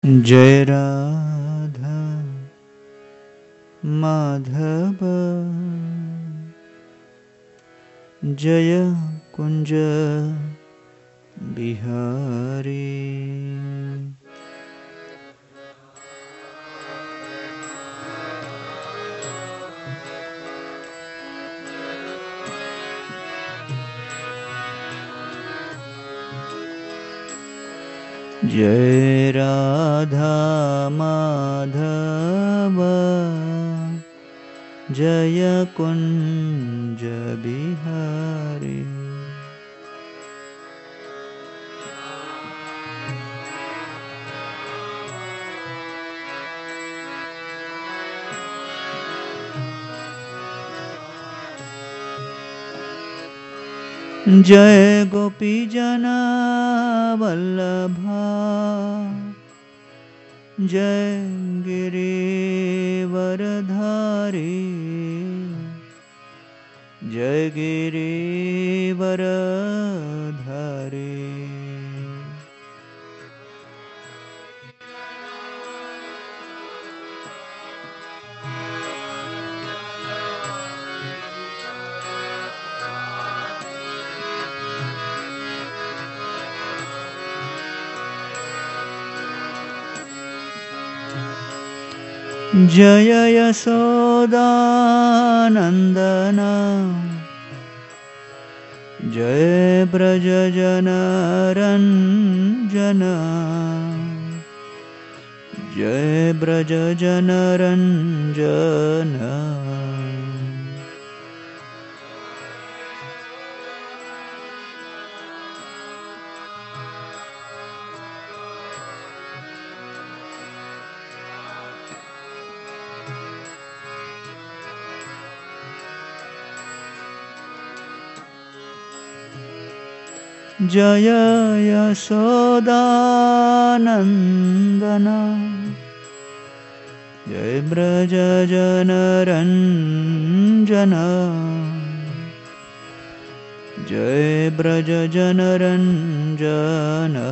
जय राधा माधव जय कुंज बिहारी। जय राधा माधव जय कुंज बिहारी। जय गोपी जना वल्लभा जय गिरिवरधारी जय गिरिवरधारी। जय यशोदानंदना जय ब्रजजनरंजना जय ब्रजजनरंजना। जय यशोदानंदना जय ब्रजजनरंजना जय ब्रजजनरंजना।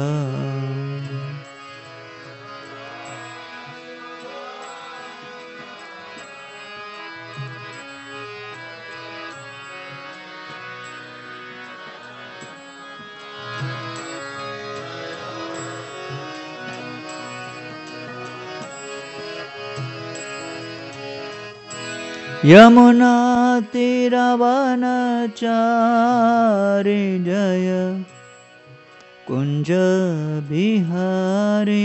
यमुना तीरवनचारि जय कुंज बिहारी।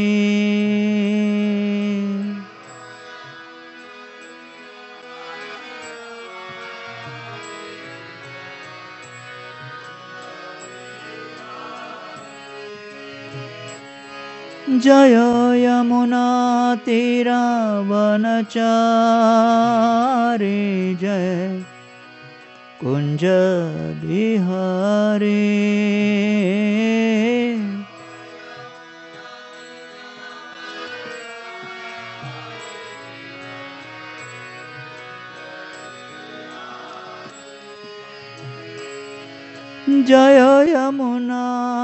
जय यमुना तीरवनचारि जय कुंज बिहारी। जय यमुना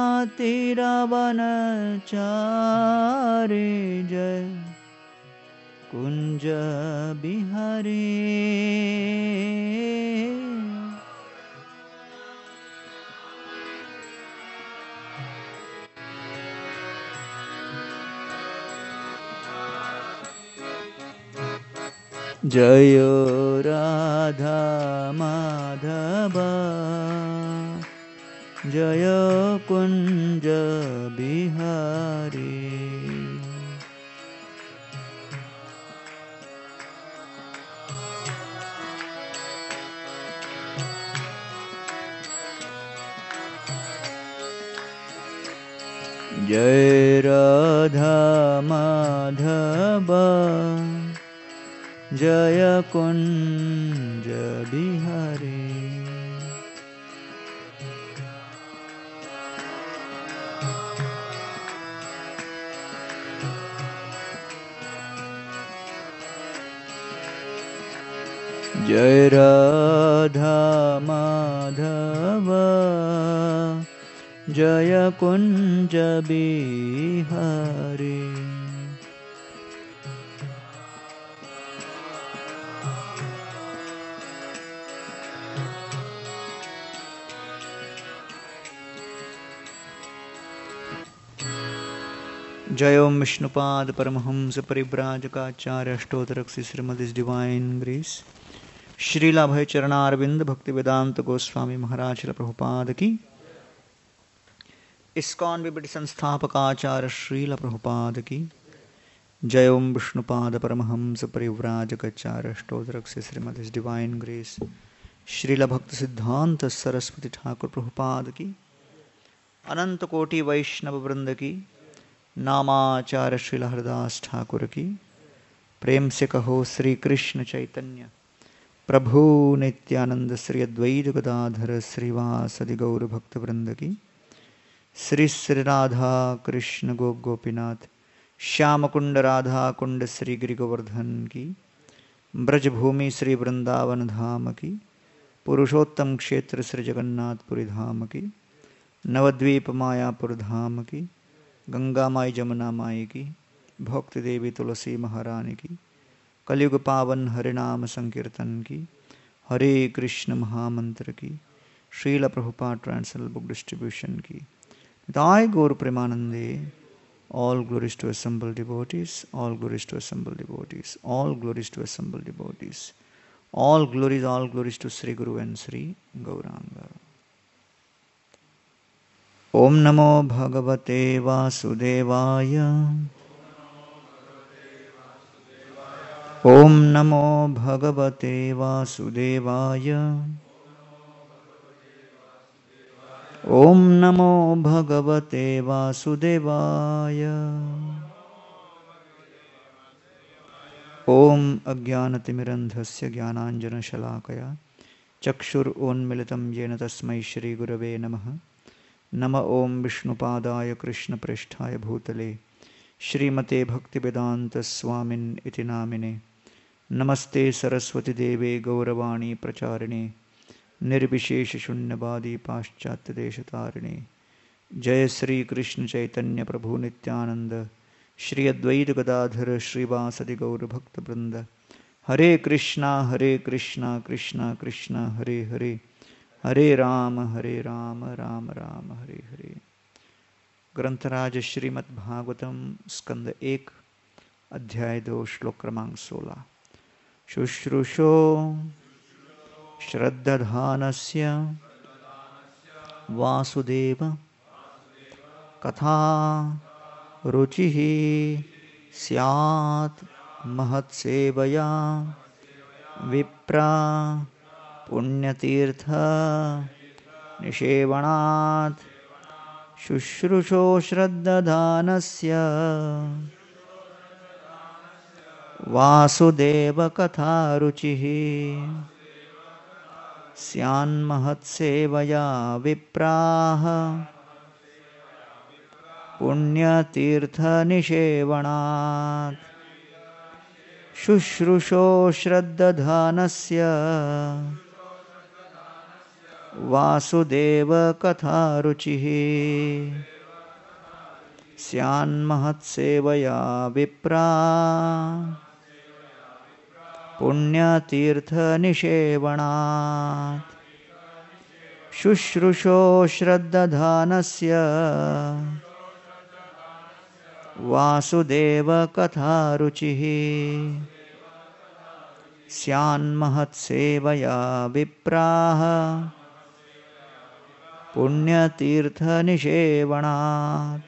तीरवनचारि जय कुंज बिहारी। जय राधा माधव जय कुंज बिहारी। जय राधा माधव जय कुंज बिहारी। जय राधा माधव जय कुंज बिहारी। जय ओम विष्णुपाद परमहंस परिव्राजकाचार्य अष्टोत्तरक्षि श्रीमद डिवाइन ग्रेस श्रीला भय चरणारविंद भक्ति वेदांत गोस्वामी महाराज श्रील प्रभुपाद की। इस्कॉन विबट संस्थापकाचार्य श्रील प्रभुपाद की। जय ओम विष्णुपाद परमहंस परिव्राजकाचार्य अष्टोत्तरक्षि श्रीमद डिवाइन ग्रेस श्रील भक्त सिद्धांत सरस्वती ठाकुर प्रभुपाद की। अनंत कोटि वैष्णव वृंद की नामाचार्य श्रील हरदास ठाकुर की। प्रेम से कहो श्री कृष्ण चैतन्य प्रभु नित्यानंद श्री अद्वैत गदाधर श्रीवासदि गौर भक्त वृंद की। श्री श्री राधा कृष्ण गोपीनाथ श्याम कुंड राधा कुंड श्री गिरि गोवर्धन की। ब्रजभूमि श्री वृंदावन धाम की। पुरुषोत्तम क्षेत्र श्री जगन्नाथपुरी धाम की। नवद्वीप मायापुर धाम की। गंगा माई जमुना माई की। भक्ति देवी तुलसी महारानी की। कलयुग पावन हरिनाम संकीर्तन की। हरे कृष्ण महामंत्र की। Srila Prabhupada translation book distribution की। दाय गौर प्रेमानंदे। All glories to assembled devotees, all glories to assembled devotees, all glories to assembled devotees, all glories to Sri Guru and Sri Gauranga. Om Namo Bhagavate Vasudevaya. Om Namo Bhagavate Vasudevaya. Om Namo Bhagavate Vasudevaya. Om Ajnanatimirandhasya Jnananjana Shalakaya Chakshur Unmilitam Yena Tasmai Shri Gurave Namaha. Nama Om Vishnupadaya Krishna Prishthaya Bhutale Shrimate Bhaktivedanta Swamin Iti Namine. Namaste Saraswati Deve Gauravani Pracharine Nirvishesha Shunyavadi Paschatya Deshatarine. Jai Sri Krishna Chaitanya Prabhu Nityananda Shri Advaita Gadadhara Srivasadi Gaura Bhakta Vrinda. Hare Krishna Krishna Krishna Hare Hare Hare Rama Rama Rama Hare Hare. ग्रंथराज Shrimad Bhagavatam स्कंद 1 अध्याय 2 श्लोक क्रमांक 16। शुश्रूषो श्रद्धानस्य वासुदेव कथा रुचिः स्यात् महत्सेवया विप्रा पुण्यतीर्थ निषेवणात्। शुश्रूषो श्रद्धानस्य वासुदेव कथा रुचिः स्यान्महत्सेवया विप्राः पुण्यतीर्थ निषेवणात्। शुश्रूषो श्रद्धानस्य वासुदेव कथा रुचिः स्यान्महत्सेवया विप्रा पुण्यतीर्थ निषेवणात्। शुश्रूषो श्रद्धानस्य वासुदेव कथा रुचिः स्यान्महत्सेवया विप्राः पुण्यतीर्थ निषेवणात्।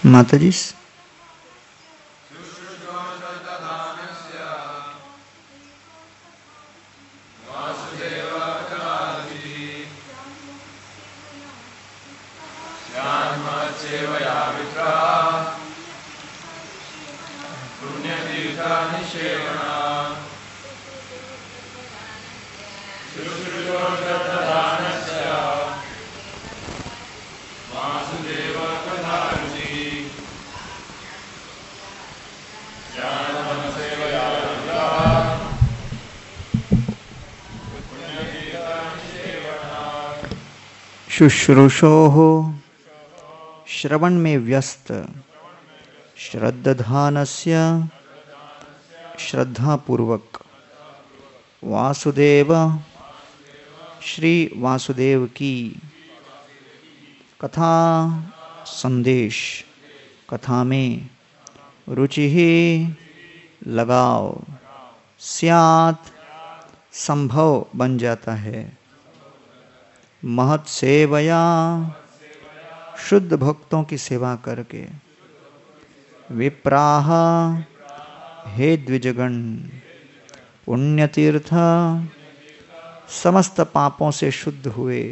माता जी। शुश्रूषोः श्रवण में व्यस्त श्रद्धानस्य श्रद्धापूर्वक वासुदेव श्री वासुदेव की कथा संदेश कथा में रुचि ही लगाव स्यात् संभव बन जाता है। महत् सेवया शुद्ध भक्तों की सेवा करके विप्राह हे द्विजगण पुण्यतीर्थ समस्त पापों से शुद्ध हुए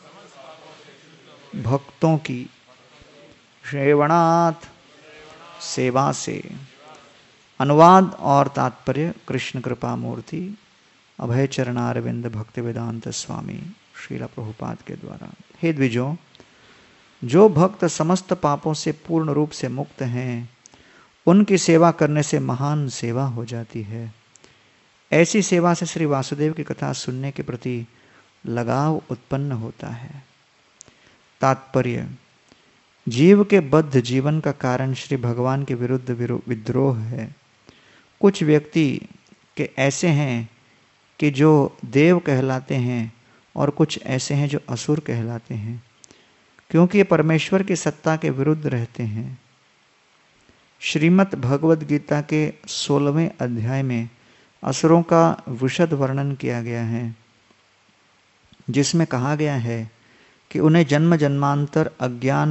भक्तों की श्रवणात् सेवा से। अनुवाद और तात्पर्य कृष्ण कृपा मूर्ति अभय चरणारविंद भक्ति वेदांत स्वामी श्रील प्रभुपाद के द्वारा। हे द्विजों, जो भक्त समस्त पापों से पूर्ण रूप से मुक्त हैं, उनकी सेवा करने से महान सेवा हो जाती है। ऐसी सेवा से श्री वासुदेव की कथा सुनने के प्रति लगाव उत्पन्न होता है। तात्पर्य, जीव के बद्ध जीवन का कारण श्री भगवान के विरुद्ध विद्रोह है। कुछ व्यक्ति के ऐसे हैं कि जो देव कहलाते हैं और कुछ ऐसे हैं जो असुर कहलाते हैं, क्योंकि ये परमेश्वर की सत्ता के विरुद्ध रहते हैं। श्रीमद् भगवद गीता के 16वें अध्याय में असुरों का विशद वर्णन किया गया है, जिसमें कहा गया है कि उन्हें जन्म जन्मांतर अज्ञान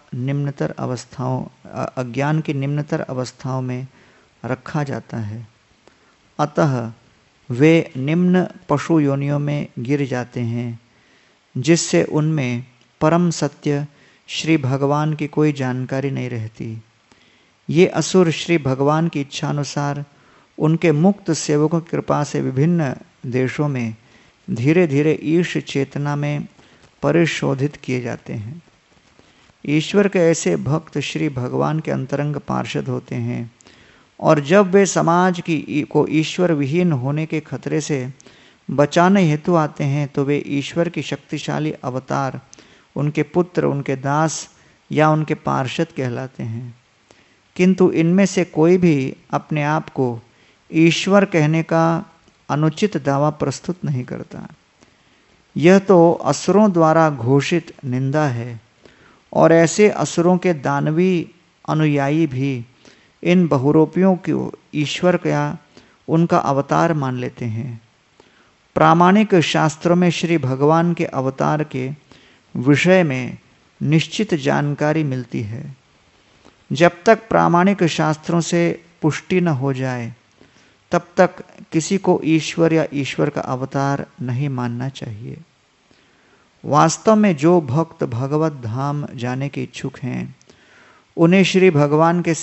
की निम्नतर अवस्थाओं में रखा जाता है। अतः वे निम्न पशु योनियों में गिर जाते हैं, जिससे उनमें परम सत्य श्री भगवान की कोई जानकारी नहीं रहती। ये असुर श्री भगवान की इच्छानुसार उनके मुक्त सेवकों की कृपा से विभिन्न देशों में धीरे धीरे ईश चेतना में परिशोधित किए जाते हैं। ईश्वर के ऐसे भक्त श्री भगवान के अंतरंग पार्षद होते हैं, और जब वे समाज को ईश्वर विहीन होने के खतरे से बचाने हेतु आते हैं, तो वे ईश्वर की शक्तिशाली अवतार, उनके पुत्र, उनके दास या उनके पार्षद कहलाते हैं। किंतु इनमें से कोई भी अपने आप को ईश्वर कहने का अनुचित दावा प्रस्तुत नहीं करता। यह तो असुरों द्वारा घोषित निंदा है, और ऐसे असुरों के दानवी अनुयायी भी इन बहुरूपियों को ईश्वर या उनका अवतार मान लेते हैं। प्रामाणिक शास्त्रों में श्री भगवान के अवतार के विषय में निश्चित जानकारी मिलती है। जब तक प्रामाणिक शास्त्रों से पुष्टि न हो जाए, तब तक किसी को ईश्वर या ईश्वर का अवतार नहीं मानना चाहिए। वास्तव में जो भक्त भगवत धाम जाने के इच्छुक हैं, उन्हें श्री भगवान के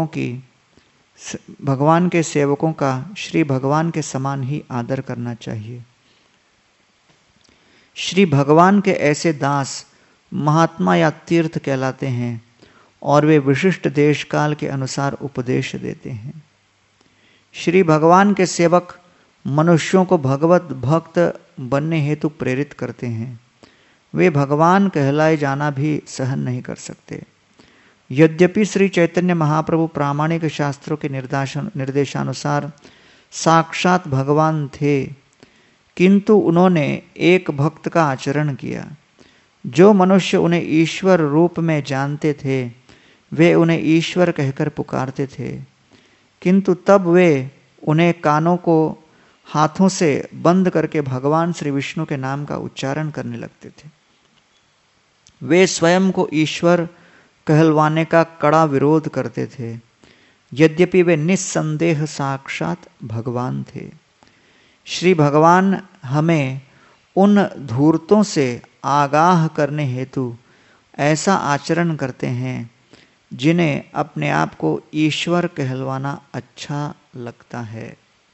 सेवकों का श्री भगवान के समान ही आदर करना चाहिए। श्री भगवान के ऐसे दास महात्मा या तीर्थ कहलाते हैं, और वे विशिष्ट देश काल के अनुसार उपदेश देते हैं। श्री भगवान के सेवक मनुष्यों को भगवत भक्त बनने हेतु प्रेरित करते हैं। वे भगवान कहलाए जाना भी सहन नहीं कर सकते। यद्यपि श्री चैतन्य महाप्रभु प्रामाणिक शास्त्रों के निर्देशानुसार साक्षात भगवान थे, किंतु उन्होंने एक भक्त का आचरण किया। जो मनुष्य उन्हें ईश्वर रूप में जानते थे, वे उन्हें ईश्वर कहकर पुकारते थे, किंतु तब वे उन्हें कानों को हाथों से बंद करके भगवान श्री विष्णु के नाम का उच्चारण करने लगते थे। वे स्वयं को ईश्वर कहलवाने का कड़ा विरोध करते थे, यद्यपि वे निस्संदेह साक्षात भगवान थे। श्री भगवान हमें उन धूर्तों से आगाह करने हेतु ऐसा आचरण करते हैं जिन्हें अपने आप को ईश्वर कहलवाना अच्छा लगता है।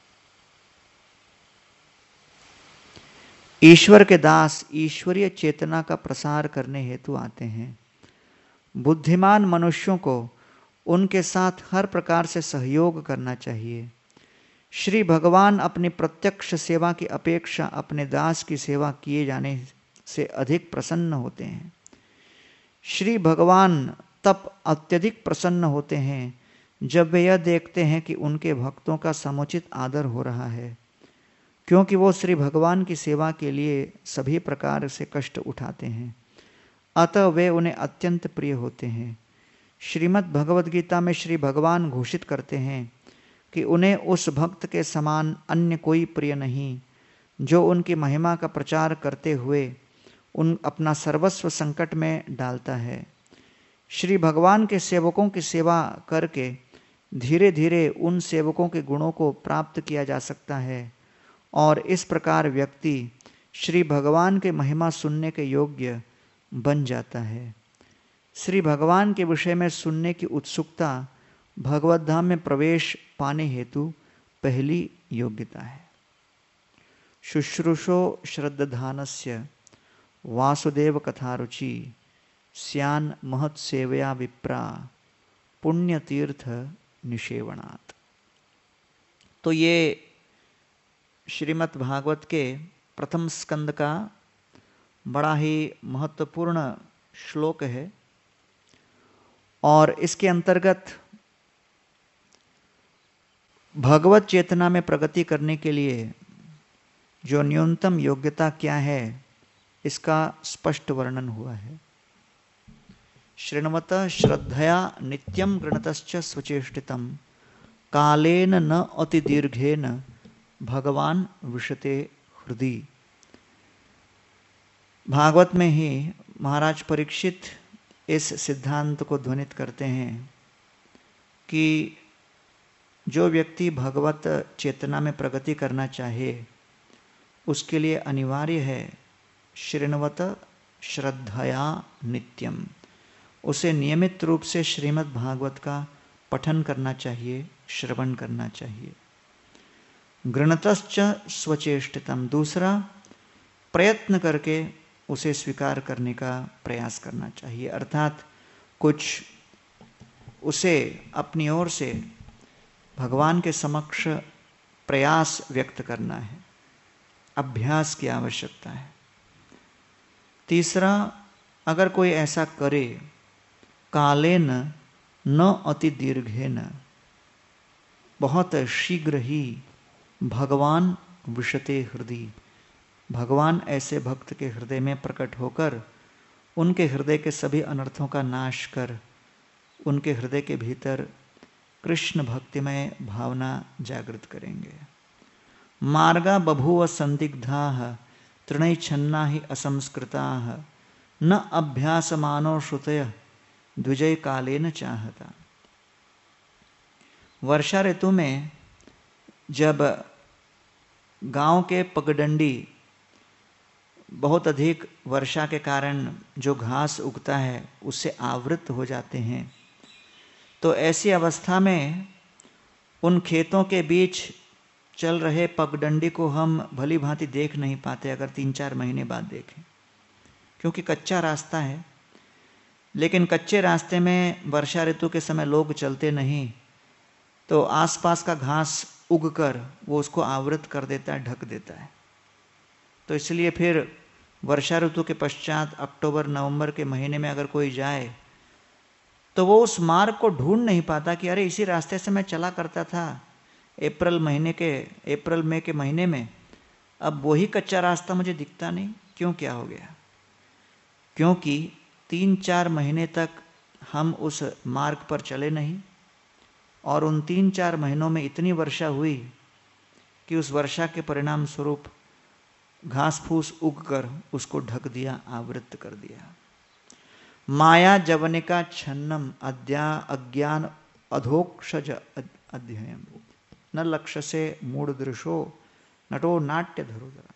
ईश्वर के दास ईश्वरीय चेतना का प्रसार करने हेतु आते हैं। बुद्धिमान मनुष्यों को उनके साथ हर प्रकार से सहयोग करना चाहिए। श्री भगवान अपनी प्रत्यक्ष सेवा की अपेक्षा अपने दास की सेवा किए जाने से अधिक प्रसन्न होते हैं। श्री भगवान तब अत्यधिक प्रसन्न होते हैं जब वे यह देखते हैं कि उनके भक्तों का समुचित आदर हो रहा है, क्योंकि वो श्री भगवान की सेवा के लिए सभी प्रकार से कष्ट उठाते हैं, अतः वे उन्हें अत्यंत प्रिय होते हैं। श्रीमद् भगवद गीता में श्री भगवान घोषित करते हैं कि उन्हें उस भक्त के समान अन्य कोई प्रिय नहीं जो उनकी महिमा का प्रचार करते हुए उन अपना सर्वस्व संकट में डालता है। श्री भगवान के सेवकों की सेवा करके धीरे धीरे उन सेवकों के गुणों को प्राप्त किया जा सकता है और इस प्रकार व्यक्ति श्री भगवान के महिमा सुनने के योग्य बन जाता है। श्री भगवान के विषय में सुनने की उत्सुकता भगवत धाम में प्रवेश पाने हेतु पहली योग्यता है। शुश्रूषो श्रद्धानस्य वासुदेव कथारुचि स्यान महत्सेवया विप्रा पुण्यतीर्थ निषेवणात्। तो ये श्रीमद् भागवत के प्रथम स्कंद का बड़ा ही महत्वपूर्ण श्लोक है और इसके अंतर्गत भगवत चेतना में प्रगति करने के लिए जो न्यूनतम योग्यता क्या है इसका स्पष्ट वर्णन हुआ है। शृण्वत श्रद्धया नित्यं गृणतश्च स्वचेष्टितं कालेन न अतिदीर्घेन भगवान विशते हृदि। भागवत में ही महाराज परीक्षित इस सिद्धांत को ध्वनित करते हैं कि जो व्यक्ति भगवत चेतना में प्रगति करना चाहे उसके लिए अनिवार्य है शृण्वत श्रद्धया नित्यम, उसे नियमित रूप से श्रीमद् भागवत का पठन करना चाहिए, श्रवण करना चाहिए। गृणतश्च स्वचेष्टितम, दूसरा प्रयत्न करके उसे स्वीकार करने का प्रयास करना चाहिए, अर्थात कुछ उसे अपनी ओर से भगवान के समक्ष प्रयास व्यक्त करना है, अभ्यास की आवश्यकता है। तीसरा, अगर कोई ऐसा करे कालेन न अति दीर्घेन, बहुत शीघ्र ही भगवान विशते हृदय, भगवान ऐसे भक्त के हृदय में प्रकट होकर उनके हृदय के सभी अनर्थों का नाश कर उनके हृदय के भीतर कृष्ण भक्तिमय भावना जागृत करेंगे। मार्गा बभूव संदिग्धाः तृणैच्छन्ना हि असंस्कृताः न अभ्यासमानो श्रुतयः द्विजय कालेन चाहता। वर्षा ऋतु में जब गांव के पगडंडी बहुत अधिक वर्षा के कारण जो घास उगता है उससे आवृत हो जाते हैं, तो ऐसी अवस्था में उन खेतों के बीच चल रहे पगडंडी को हम भली भांति देख नहीं पाते अगर 3-4 महीने बाद देखें, क्योंकि कच्चा रास्ता है। लेकिन कच्चे रास्ते में वर्षा ऋतु के समय लोग चलते नहीं, तो आसपास का घास उगकर वो उसको आवृत कर देता है, ढक देता है। तो इसलिए फिर वर्षा ऋतु के पश्चात अक्टूबर नवंबर के महीने में अगर कोई जाए तो वो उस मार्ग को ढूंढ नहीं पाता कि अरे इसी रास्ते से मैं चला करता था अप्रैल मई के महीने में, अब वही कच्चा रास्ता मुझे दिखता नहीं, क्यों, क्या हो गया? क्योंकि 3-4 महीने तक हम उस मार्ग पर चले नहीं और उन 3-4 महीनों में इतनी वर्षा हुई कि उस वर्षा के परिणाम स्वरूप घास फूस उगकर उसको ढक दिया, आवृत कर दिया। माया जवनिका छन्नम अज्ञान अधोक्षज अध्ययम न लक्ष्य से मूढ़ दृशो नटो नाट्य धरोधरा।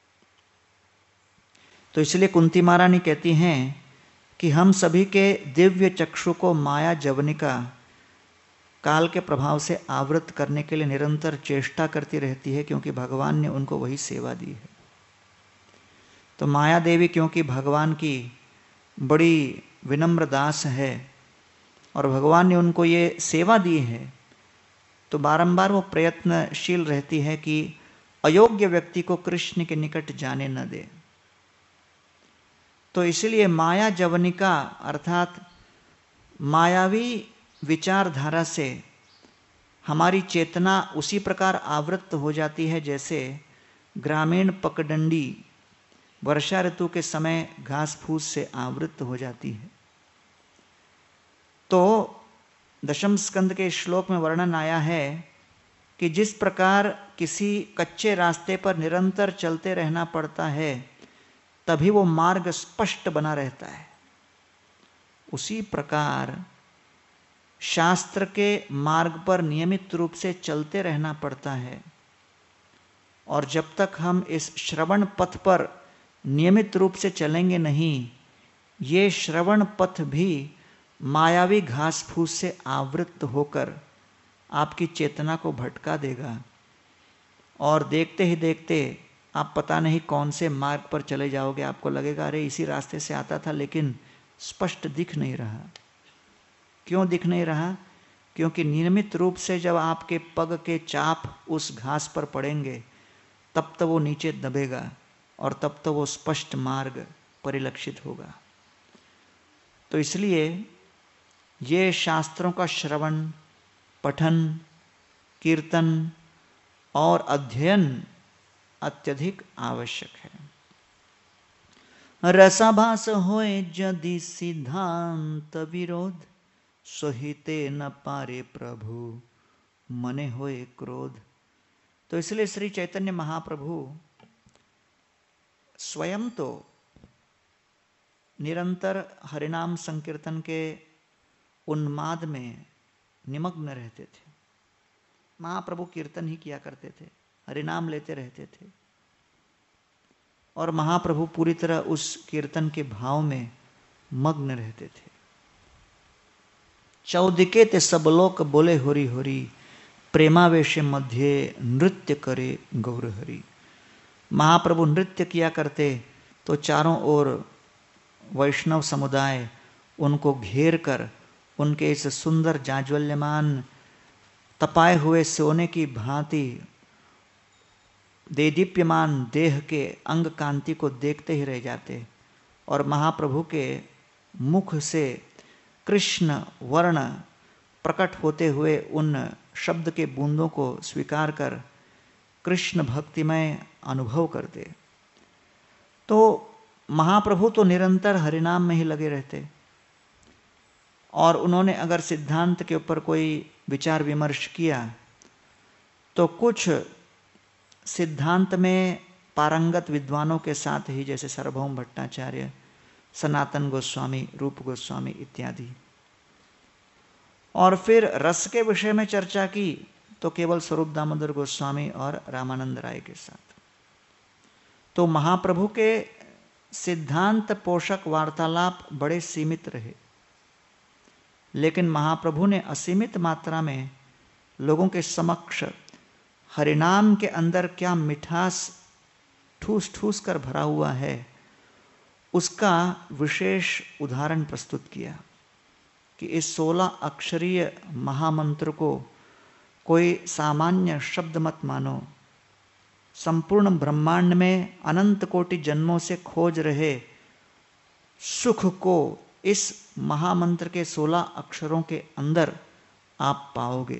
तो इसलिए कुंती महारानी कहती हैं कि हम सभी के दिव्य चक्षु को माया जवनिका काल के प्रभाव से आवृत करने के लिए निरंतर चेष्टा करती रहती है, क्योंकि भगवान ने उनको वही सेवा दी है। तो माया देवी क्योंकि भगवान की बड़ी विनम्र दास है और भगवान ने उनको ये सेवा दी है, तो बारंबार वो प्रयत्नशील रहती है कि अयोग्य व्यक्ति को कृष्ण के निकट जाने न दे। तो इसलिए माया जवनिका अर्थात मायावी विचारधारा से हमारी चेतना उसी प्रकार आवृत हो जाती है जैसे ग्रामीण पकडंडी वर्षा ऋतु के समय घास फूस से आवृत हो जाती है। तो दशम स्कंद के श्लोक में वर्णन आया है कि जिस प्रकार किसी कच्चे रास्ते पर निरंतर चलते रहना पड़ता है तभी वो मार्ग स्पष्ट बना रहता है, उसी प्रकार शास्त्र के मार्ग पर नियमित रूप से चलते रहना पड़ता है। और जब तक हम इस श्रवण पथ पर नियमित रूप से चलेंगे नहीं, ये श्रवण पथ भी मायावी घास फूस से आवृत होकर आपकी चेतना को भटका देगा और देखते ही देखते आप पता नहीं कौन से मार्ग पर चले जाओगे। आपको लगेगा अरे इसी रास्ते से आता था, लेकिन स्पष्ट दिख नहीं रहा। क्यों दिख नहीं रहा? क्योंकि नियमित रूप से जब आपके पग के चाप उस घास पर पड़ेंगे तब तो वो नीचे दबेगा और तब तो वो स्पष्ट मार्ग परिलक्षित होगा। तो इसलिए ये शास्त्रों का श्रवण, पठन, कीर्तन और अध्ययन अत्यधिक आवश्यक है। रसाभास होए यदि सिद्धांत विरोध, सोहिते न पारे प्रभु मने होए क्रोध। तो इसलिए श्री चैतन्य महाप्रभु स्वयं तो निरंतर हरिनाम संकीर्तन के उन्माद में निमग्न रहते थे। महाप्रभु कीर्तन ही किया करते थे, हरिनाम लेते रहते थे और महाप्रभु पूरी तरह उस कीर्तन के भाव में मग्न रहते थे। चौदिके ते सब लोक बोले होरी होरी, प्रेमावेश मध्य नृत्य करे गौर हरि। महाप्रभु नृत्य किया करते तो चारों ओर वैष्णव समुदाय उनको घेर कर उनके इस सुंदर जाज्वल्यमान तपाए हुए सोने की भांति देदीप्यमान देह के अंग कांति को देखते ही रह जाते और महाप्रभु के मुख से कृष्ण वर्ण प्रकट होते हुए उन शब्द के बूंदों को स्वीकार कर कृष्ण भक्तिमय अनुभव करते। तो महाप्रभु तो निरंतर हरिनाम में ही लगे रहते और उन्होंने अगर सिद्धांत के ऊपर कोई विचार विमर्श किया तो कुछ सिद्धांत में पारंगत विद्वानों के साथ ही, जैसे सार्वभौम भट्टाचार्य, सनातन गोस्वामी, रूप गोस्वामी इत्यादि, और फिर रस के विषय में चर्चा की तो केवल स्वरूप दामोदर गोस्वामी और रामानंद राय के साथ। तो महाप्रभु के सिद्धांत पोषक वार्तालाप बड़े सीमित रहे, लेकिन महाप्रभु ने असीमित मात्रा में लोगों के समक्ष हरिनाम के अंदर क्या मिठास ठूस ठूस कर भरा हुआ है उसका विशेष उदाहरण प्रस्तुत किया कि इस 16 अक्षरीय महामंत्र को कोई सामान्य शब्द मत मानो। संपूर्ण ब्रह्मांड में अनंत कोटि जन्मों से खोज रहे सुख को इस महामंत्र के 16 अक्षरों के अंदर आप पाओगे।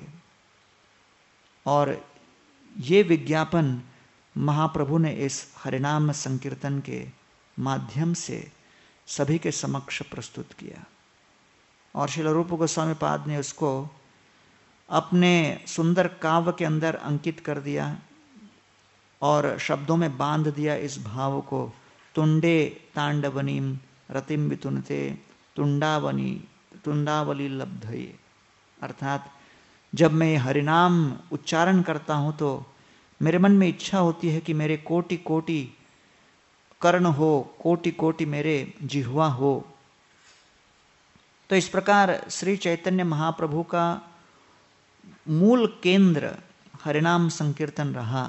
और ये विज्ञापन महाप्रभु ने इस हरिनाम संकीर्तन के माध्यम से सभी के समक्ष प्रस्तुत किया और श्रील रूप गोस्वामी पाद ने उसको अपने सुंदर काव्य के अंदर अंकित कर दिया और शब्दों में बांध दिया इस भाव को। तुंडे तांडवनीम रतिम वितुनते तुंडावली लब्धये, अर्थात जब मैं हरिनाम उच्चारण करता हूं तो मेरे मन में इच्छा होती है कि मेरे कोटि कोटि कर्ण हो, कोटि कोटि मेरे जिह्वा हो। तो इस प्रकार श्री चैतन्य महाप्रभु का मूल केंद्र हरिनाम संकीर्तन रहा।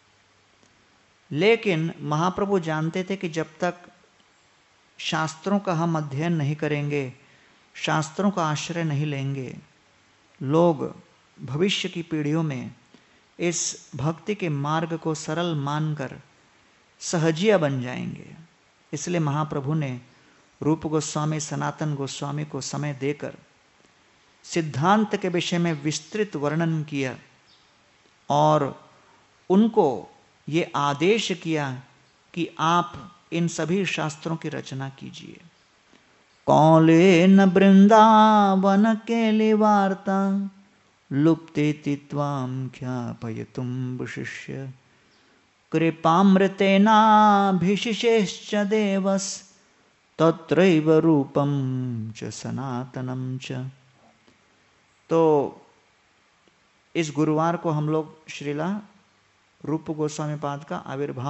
लेकिन महाप्रभु जानते थे कि जब तक शास्त्रों का हम अध्ययन नहीं करेंगे, शास्त्रों का आश्रय नहीं लेंगे, लोग भविष्य की पीढ़ियों में इस भक्ति के मार्ग को सरल मानकर सहजिया बन जाएंगे। इसलिए महाप्रभु ने रूप गोस्वामी, सनातन गोस्वामी को समय देकर सिद्धांत के विषय में विस्तृत वर्णन किया और उनको ये आदेश किया कि आप इन सभी शास्त्रों की रचना कीजिए। कौले न वृंदावन केली वार्ता, लुप्तेति त्वां ख्यापयितुं विशिष्य, कृपामृतेनाभिषिषेश्च देवस्, तत्रैव रूपं च सनातनं च। तो इस गुरुवार को हम लोग श्रीला रूप गोस्वामी पाद का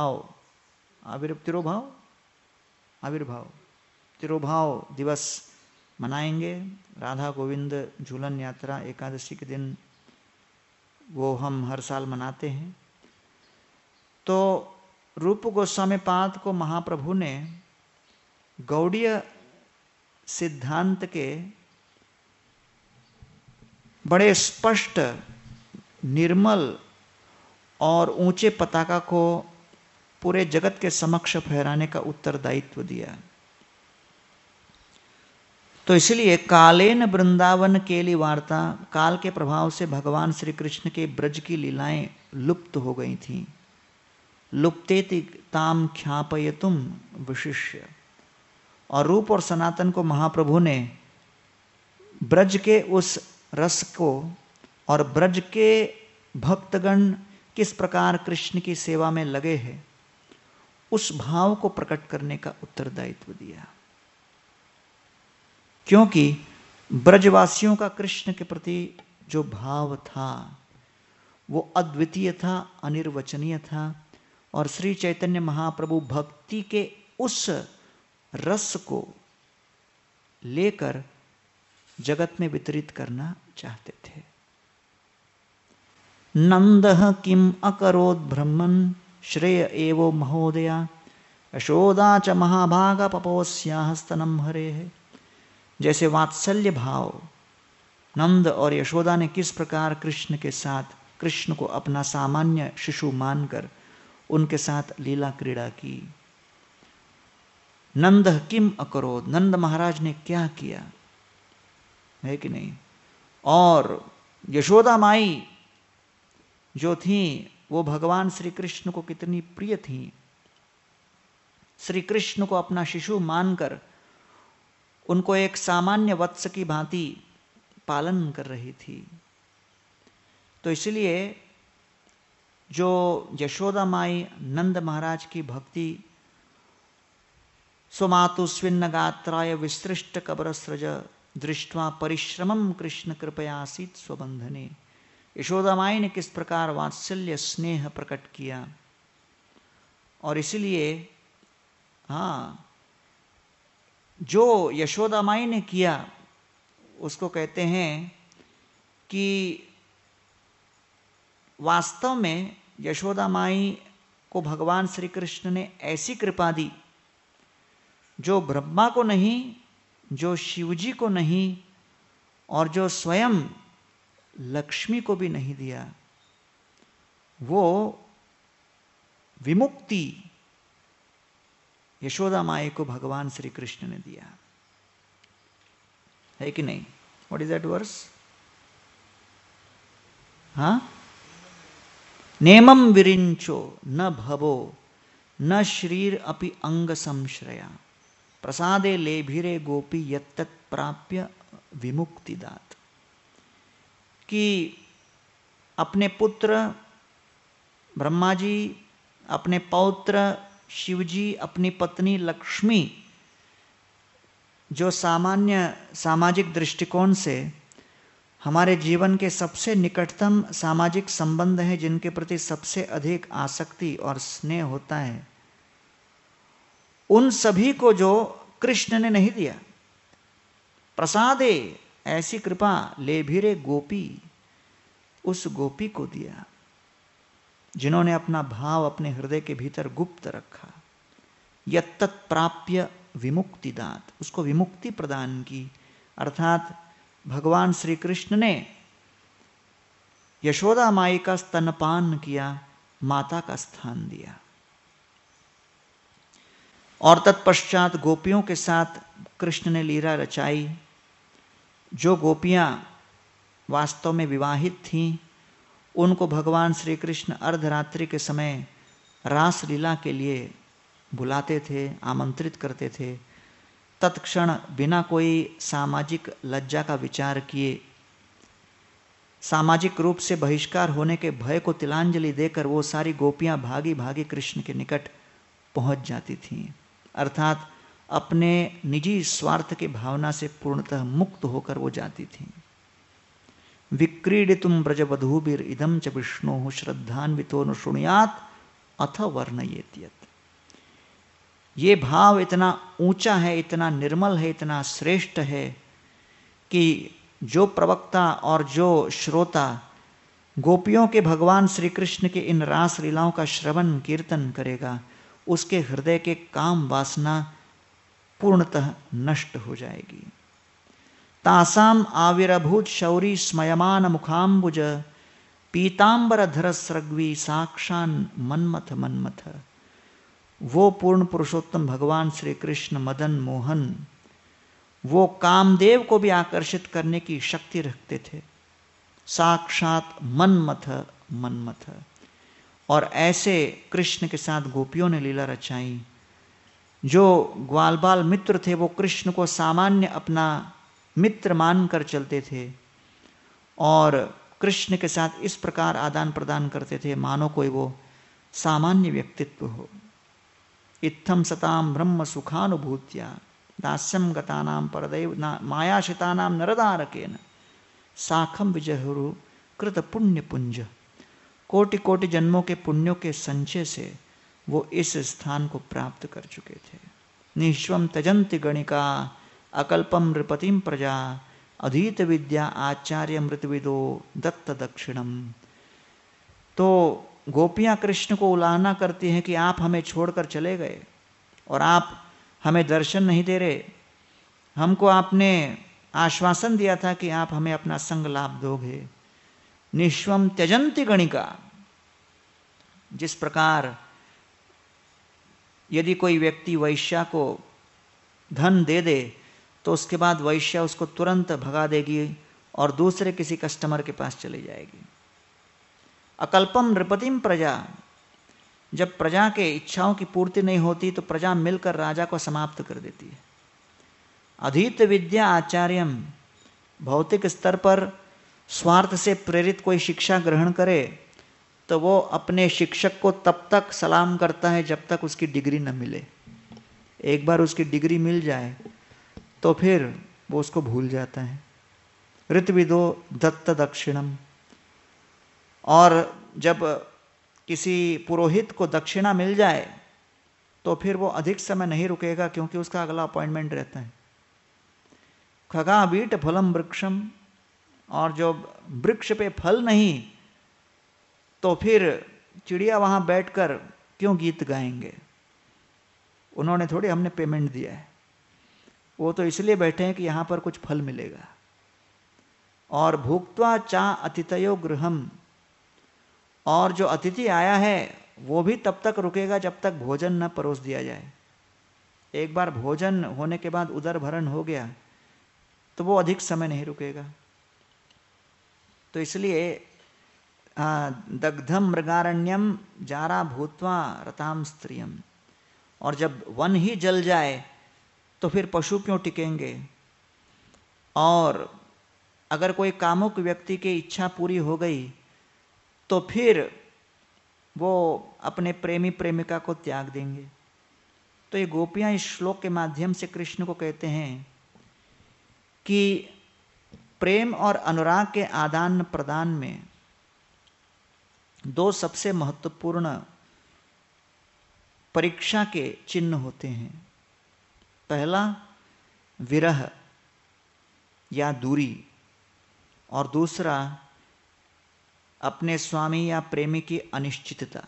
तिरुभाव दिवस मनाएंगे। राधा गोविंद झूलन यात्रा एकादशी के दिन वो हम हर साल मनाते हैं। तो रूप गोस्वामी पाद को महाप्रभु ने गौड़ीय सिद्धांत के बड़े स्पष्ट, निर्मल और ऊंचे पताका को पूरे जगत के समक्ष फहराने का उत्तरदायित्व दिया। तो इसलिए कालेन वृंदावन केली वार्ता, काल के प्रभाव से भगवान श्री कृष्ण के ब्रज की लीलाएं लुप्त हो गई थीं। लुप्तेति ताम ख्यापयितुम विशिष्य, और रूप और सनातन को महाप्रभु ने ब्रज के उस रस को और ब्रज के भक्तगण किस प्रकार कृष्ण की सेवा में लगे हैं, उस भाव को प्रकट करने का उत्तरदायित्व दिया। क्योंकि ब्रजवासियों का कृष्ण के प्रति जो भाव था वो अद्वितीय था, अनिर्वचनीय था, और श्री चैतन्य महाप्रभु भक्ति के उस रस को लेकर जगत में वितरित करना चाहते थे। नंदः किम अकरोद ब्रह्मन्, श्रेय एवो महोदया, यशोदा च महाभागा पपोस्याः स्तनम हरे है। जैसे वात्सल्य भाव नंद और यशोदा ने किस प्रकार कृष्ण के साथ, कृष्ण को अपना सामान्य शिशु मानकर उनके साथ लीला क्रीड़ा की। नंद किम अकरोद, नंद महाराज ने क्या किया, है कि नहीं। और यशोदा माई जो थी वो भगवान श्री कृष्ण को कितनी प्रिय थी। श्री कृष्ण को अपना शिशु मानकर उनको एक सामान्य वत्स की भांति पालन कर रही थी। तो इसलिए जो यशोदा माई नंद महाराज की भक्ति, स्वमातु स्विन्न गात्राय विसृष्ट कबरस्रज, दृष्ट्वा परिश्रमम कृष्ण कृपयासीत स्वबंधने। यशोदा माई ने किस प्रकार वात्सल्य स्नेह प्रकट किया, और इसलिए हाँ, जो यशोदा माई ने किया उसको कहते हैं कि वास्तव में यशोदा माई को भगवान श्री कृष्ण ने ऐसी कृपा दी जो ब्रह्मा को नहीं, जो शिवजी को नहीं, और जो स्वयं लक्ष्मी को भी नहीं दिया। वो विमुक्ति यशोदा माई को भगवान श्री कृष्ण ने दिया, है कि नहीं। What is that verse? हाँ, नेमम विरिंचो न भवो न श्रीर अपि अंग संश्रया, प्रसादे लेभिरे गोपी यत्तत् प्राप्य विमुक्तिदात। कि अपने पुत्र ब्रह्मा जी, अपने पौत्र शिवजी, अपनी पत्नी लक्ष्मी जो सामान्य सामाजिक दृष्टिकोण से हमारे जीवन के सबसे निकटतम सामाजिक संबंध हैं, जिनके प्रति सबसे अधिक आसक्ति और स्नेह होता है, उन सभी को जो कृष्ण ने नहीं दिया। प्रसादे, ऐसी कृपा लेभिरे गोपी, उस गोपी को दिया जिन्होंने अपना भाव अपने हृदय के भीतर गुप्त रखा। यत्तत् प्राप्य विमुक्ति दात, उसको विमुक्ति प्रदान की। अर्थात भगवान श्री कृष्ण ने यशोदा माई का स्तनपान किया, माता का स्थान दिया। और तत्पश्चात गोपियों के साथ कृष्ण ने लीला रचाई। जो गोपियां वास्तव में विवाहित थीं, उनको भगवान श्री कृष्ण अर्धरात्रि के समय रास लीला के लिए बुलाते थे, आमंत्रित करते थे। तत्क्षण बिना कोई सामाजिक लज्जा का विचार किए, सामाजिक रूप से बहिष्कार होने के भय को तिलांजलि देकर वो सारी गोपियां भागी भागी कृष्ण के निकट पहुंच जाती थीं। अर्थात अपने निजी स्वार्थ की भावना से पूर्णतः मुक्त होकर वो जाती थीं। विक्रीडितुम ब्रजवधूभिर इदम च विष्णु श्रद्धान्वितो न शृणुयात् अथ वर्णयेत् यत्। ये भाव इतना ऊंचा है, इतना निर्मल है, इतना श्रेष्ठ है कि जो प्रवक्ता और जो श्रोता गोपियों के भगवान श्री कृष्ण के इन रास लीलाओं का श्रवण कीर्तन करेगा, उसके हृदय के काम वासना पूर्णतः नष्ट हो जाएगी। तासाम आविर्भूत शौरी स्मयमान मुखाम्बुज पीतांबर धर स्रग्वी साक्षान मन्मथ मन्मथ। वो पूर्ण पुरुषोत्तम भगवान श्री कृष्ण मदन मोहन, वो कामदेव को भी आकर्षित करने की शक्ति रखते थे। साक्षात मन्मथ मन्मथ। और ऐसे कृष्ण के साथ गोपियों ने लीला रचाई। जो ग्वाल बाल मित्र थे, वो कृष्ण को सामान्य अपना मित्र मानकर चलते थे और कृष्ण के साथ इस प्रकार आदान प्रदान करते थे मानो कोई वो सामान्य व्यक्तित्व हो। इत्थम सताम ब्रह्म सुखानुभूत्या दास्यम गतानाम परदैव मायाशितानाम नरदारकेन साखम विजहुरु कृत पुण्य पुंज। कोटि कोटि जन्मों के पुण्यों के संचय से वो इस स्थान को प्राप्त कर चुके थे। निश्वम त्यजंति गणिका अकल्पम नृपतिम प्रजा अधीत विद्या आचार्य मृतविदो दत्त दक्षिणम। तो गोपियां कृष्ण को उलाहना करती हैं कि आप हमें छोड़कर चले गए और आप हमें दर्शन नहीं दे रहे। हमको आपने आश्वासन दिया था कि आप हमें अपना संग लाभ दोगे। निश्वम त्यजंति गणिका, जिस प्रकार यदि कोई व्यक्ति वैश्या को धन दे दे तो उसके बाद वैश्या उसको तुरंत भगा देगी और दूसरे किसी कस्टमर के पास चली जाएगी। अकल्पम नृपतिम प्रजा, जब प्रजा के इच्छाओं की पूर्ति नहीं होती तो प्रजा मिलकर राजा को समाप्त कर देती है। अधीत विद्या आचार्यम, भौतिक स्तर पर स्वार्थ से प्रेरित कोई शिक्षा ग्रहण करे तो वो अपने शिक्षक को तब तक सलाम करता है जब तक उसकी डिग्री न मिले। एक बार उसकी डिग्री मिल जाए तो फिर वो उसको भूल जाता है। ऋतविदो दत्त दक्षिणम, और जब किसी पुरोहित को दक्षिणा मिल जाए तो फिर वो अधिक समय नहीं रुकेगा क्योंकि उसका अगला अपॉइंटमेंट रहता है। खगा बीट फलम वृक्षम, और जो वृक्ष पे फल नहीं तो फिर चिड़िया वहां बैठकर क्यों गीत गाएंगे। उन्होंने थोड़ी हमने पेमेंट दिया है, वो तो इसलिए बैठे हैं कि यहां पर कुछ फल मिलेगा। और भुक्त्वा चा अतिथयो गृहम, और जो अतिथि आया है वो भी तब तक रुकेगा जब तक भोजन न परोस दिया जाए। एक बार भोजन होने के बाद उदर भरण हो गया तो वो अधिक समय नहीं रुकेगा। तो इसलिए दग्धम मृगारण्यम जारा भूत्वा रताम स्त्रियम, और जब वन ही जल जाए तो फिर पशु क्यों टिकेंगे। और अगर कोई कामुक व्यक्ति की इच्छा पूरी हो गई तो फिर वो अपने प्रेमी प्रेमिका को त्याग देंगे। तो ये गोपियां इस श्लोक के माध्यम से कृष्ण को कहते हैं कि प्रेम और अनुराग के आदान प्रदान में दो सबसे महत्वपूर्ण परीक्षा के चिन्ह होते हैं। पहला विरह या दूरी, और दूसरा अपने स्वामी या प्रेमी की अनिश्चितता।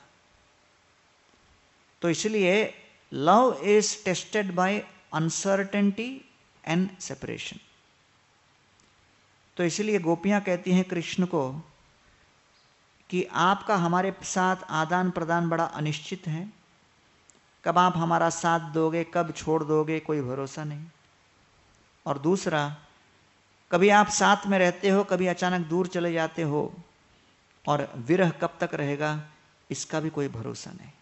तो इसलिए love is tested by uncertainty and separation. तो इसलिए गोपियां कहती हैं कृष्ण को कि आपका हमारे साथ आदान प्रदान बड़ा अनिश्चित है, कब आप हमारा साथ दोगे, कब छोड़ दोगे, कोई भरोसा नहीं। और दूसरा, कभी आप साथ में रहते हो, कभी अचानक दूर चले जाते हो, और विरह कब तक रहेगा इसका भी कोई भरोसा नहीं।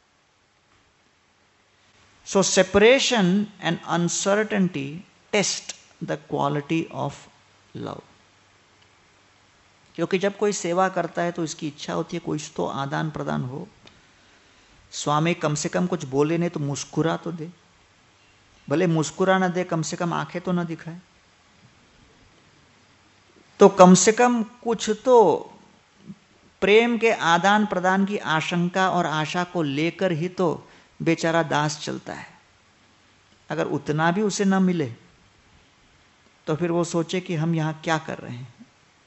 So separation and uncertainty test the quality of love. क्योंकि जब कोई सेवा करता है तो इसकी इच्छा होती है कुछ तो आदान प्रदान हो। स्वामी कम से कम कुछ बोले नहीं तो मुस्कुरा तो दे, भले मुस्कुरा ना दे, कम से कम आंखें तो ना दिखाए। तो कम से कम कुछ तो प्रेम के आदान प्रदान की आशंका और आशा को लेकर ही तो बेचारा दास चलता है। अगर उतना भी उसे न मिले तो फिर वो सोचे कि हम यहां क्या कर रहे हैं।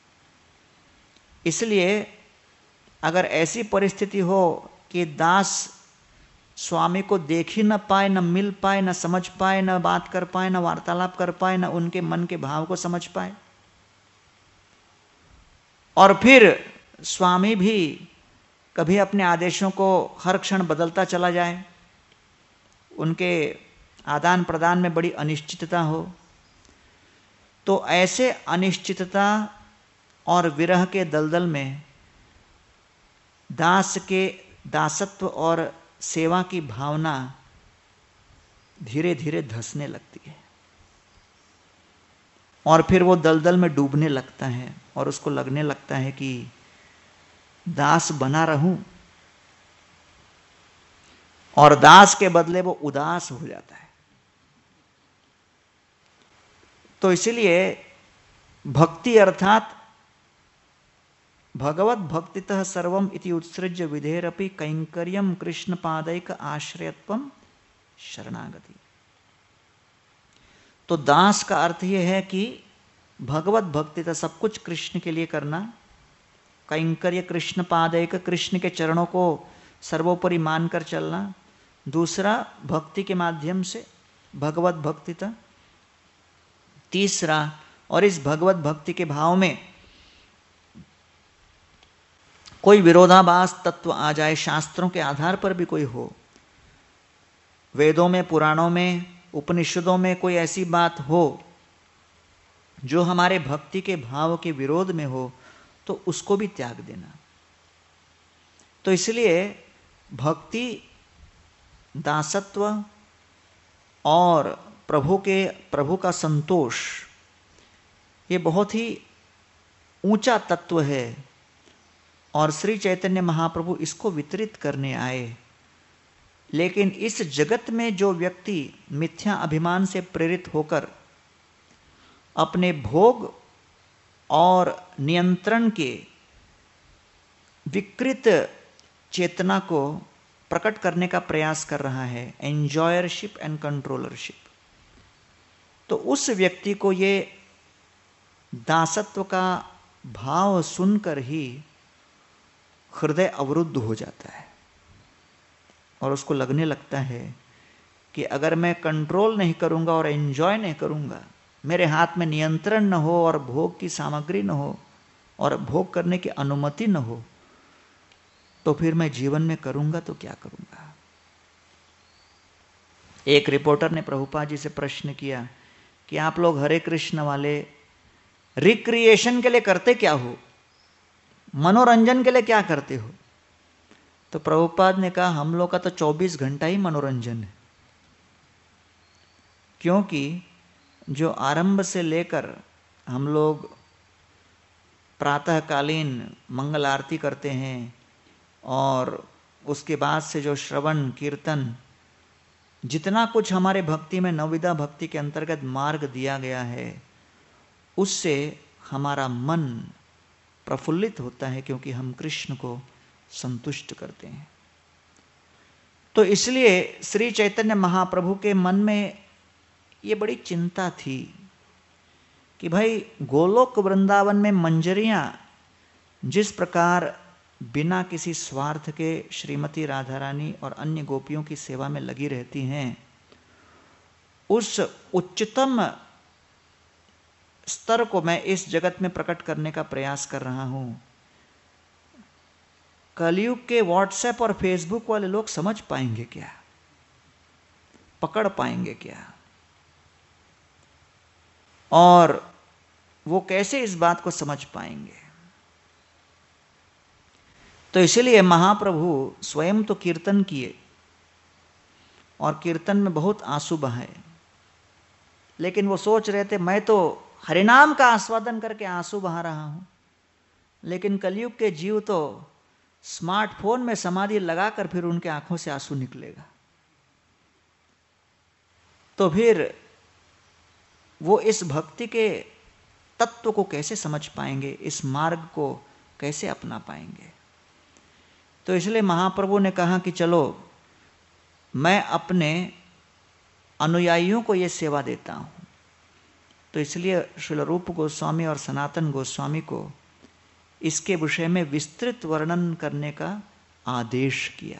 इसलिए अगर ऐसी परिस्थिति हो कि दास स्वामी को देख ही न पाए, न मिल पाए, न समझ पाए, न बात कर पाए, न वार्तालाप कर पाए, न उनके मन के भाव को समझ पाए, और फिर स्वामी भी कभी अपने आदेशों को हर क्षण बदलता चला जाए, उनके आदान प्रदान में बड़ी अनिश्चितता हो, तो ऐसे अनिश्चितता और विरह के दलदल में दास के दासत्व और सेवा की भावना धीरे धीरे धंसने लगती है, और फिर वो दलदल में डूबने लगता है, और उसको लगने लगता है कि दास बना रहूं, और दास के बदले वो उदास हो जाता है। तो इसलिए भक्ति अर्थात भगवत भक्तितः सर्वम इति उत्सृज्य विधेरपि कैंकर्यम कृष्ण पादैक आश्रयत्वम शरणागति। तो दास का अर्थ यह है कि भगवत भक्तितः सब कुछ कृष्ण के लिए करना, कैंकर्य कृष्ण पादैक कृष्ण के चरणों को सर्वोपरि मानकर चलना, दूसरा भक्ति के माध्यम से भगवत भक्तितः, तीसरा और इस भगवत भक्ति के भाव में कोई विरोधाभास तत्व आ जाए, शास्त्रों के आधार पर भी कोई हो, वेदों में, पुराणों में, उपनिषदों में कोई ऐसी बात हो जो हमारे भक्ति के भाव के विरोध में हो, तो उसको भी त्याग देना। तो इसलिए भक्ति, दासत्व और प्रभु का संतोष, ये बहुत ही ऊंचा तत्व है, और श्री चैतन्य महाप्रभु इसको वितरित करने आए। लेकिन इस जगत में जो व्यक्ति मिथ्या अभिमान से प्रेरित होकर अपने भोग और नियंत्रण के विकृत चेतना को प्रकट करने का प्रयास कर रहा है, एंजॉयरशिप एंड कंट्रोलरशिप, तो उस व्यक्ति को ये दासत्व का भाव सुनकर ही हृदय अवरुद्ध हो जाता है, और उसको लगने लगता है कि अगर मैं कंट्रोल नहीं करूंगा और एंजॉय नहीं करूंगा, मेरे हाथ में नियंत्रण न हो और भोग की सामग्री न हो और भोग करने की अनुमति न हो, तो फिर मैं जीवन में करूंगा तो क्या करूंगा। एक रिपोर्टर ने प्रभुपाद जी से प्रश्न किया कि आप लोग हरे कृष्ण वाले रिक्रिएशन के लिए करते क्या हो, मनोरंजन के लिए क्या करते हो? तो प्रभुपाद ने कहा, हम लोग का तो 24 घंटा ही मनोरंजन है, क्योंकि जो आरंभ से लेकर हम लोग प्रातःकालीन मंगल आरती करते हैं, और उसके बाद से जो श्रवण कीर्तन, जितना कुछ हमारे भक्ति में नवविधा भक्ति के अंतर्गत मार्ग दिया गया है, उससे हमारा मन प्रफुल्लित होता है, क्योंकि हम कृष्ण को संतुष्ट करते हैं। तो इसलिए श्री चैतन्य महाप्रभु के मन में ये बड़ी चिंता थी कि भाई गोलोक वृंदावन में मंजरियां जिस प्रकार बिना किसी स्वार्थ के श्रीमती राधा रानी और अन्य गोपियों की सेवा में लगी रहती हैं, उस उच्चतम स्तर को मैं इस जगत में प्रकट करने का प्रयास कर रहा हूं। कलयुग के व्हाट्सएप और फेसबुक वाले लोग समझ पाएंगे क्या, पकड़ पाएंगे क्या, और वो कैसे इस बात को समझ पाएंगे? तो इसलिए महाप्रभु स्वयं तो कीर्तन किए और कीर्तन में बहुत आंसू बहाए, लेकिन वो सोच रहे थे मैं तो हरिनाम का आस्वादन करके आंसू बहा रहा हूं, लेकिन कलयुग के जीव तो स्मार्टफोन में समाधि लगाकर फिर उनके आंखों से आंसू निकलेगा। तो फिर वो इस भक्ति के तत्व को कैसे समझ पाएंगे, इस मार्ग को कैसे अपना पाएंगे? तो इसलिए महाप्रभु ने कहा कि चलो मैं अपने अनुयायियों को ये सेवा देता हूं। तो इसलिए श्रील रूप गोस्वामी और सनातन गोस्वामी को इसके विषय में विस्तृत वर्णन करने का आदेश किया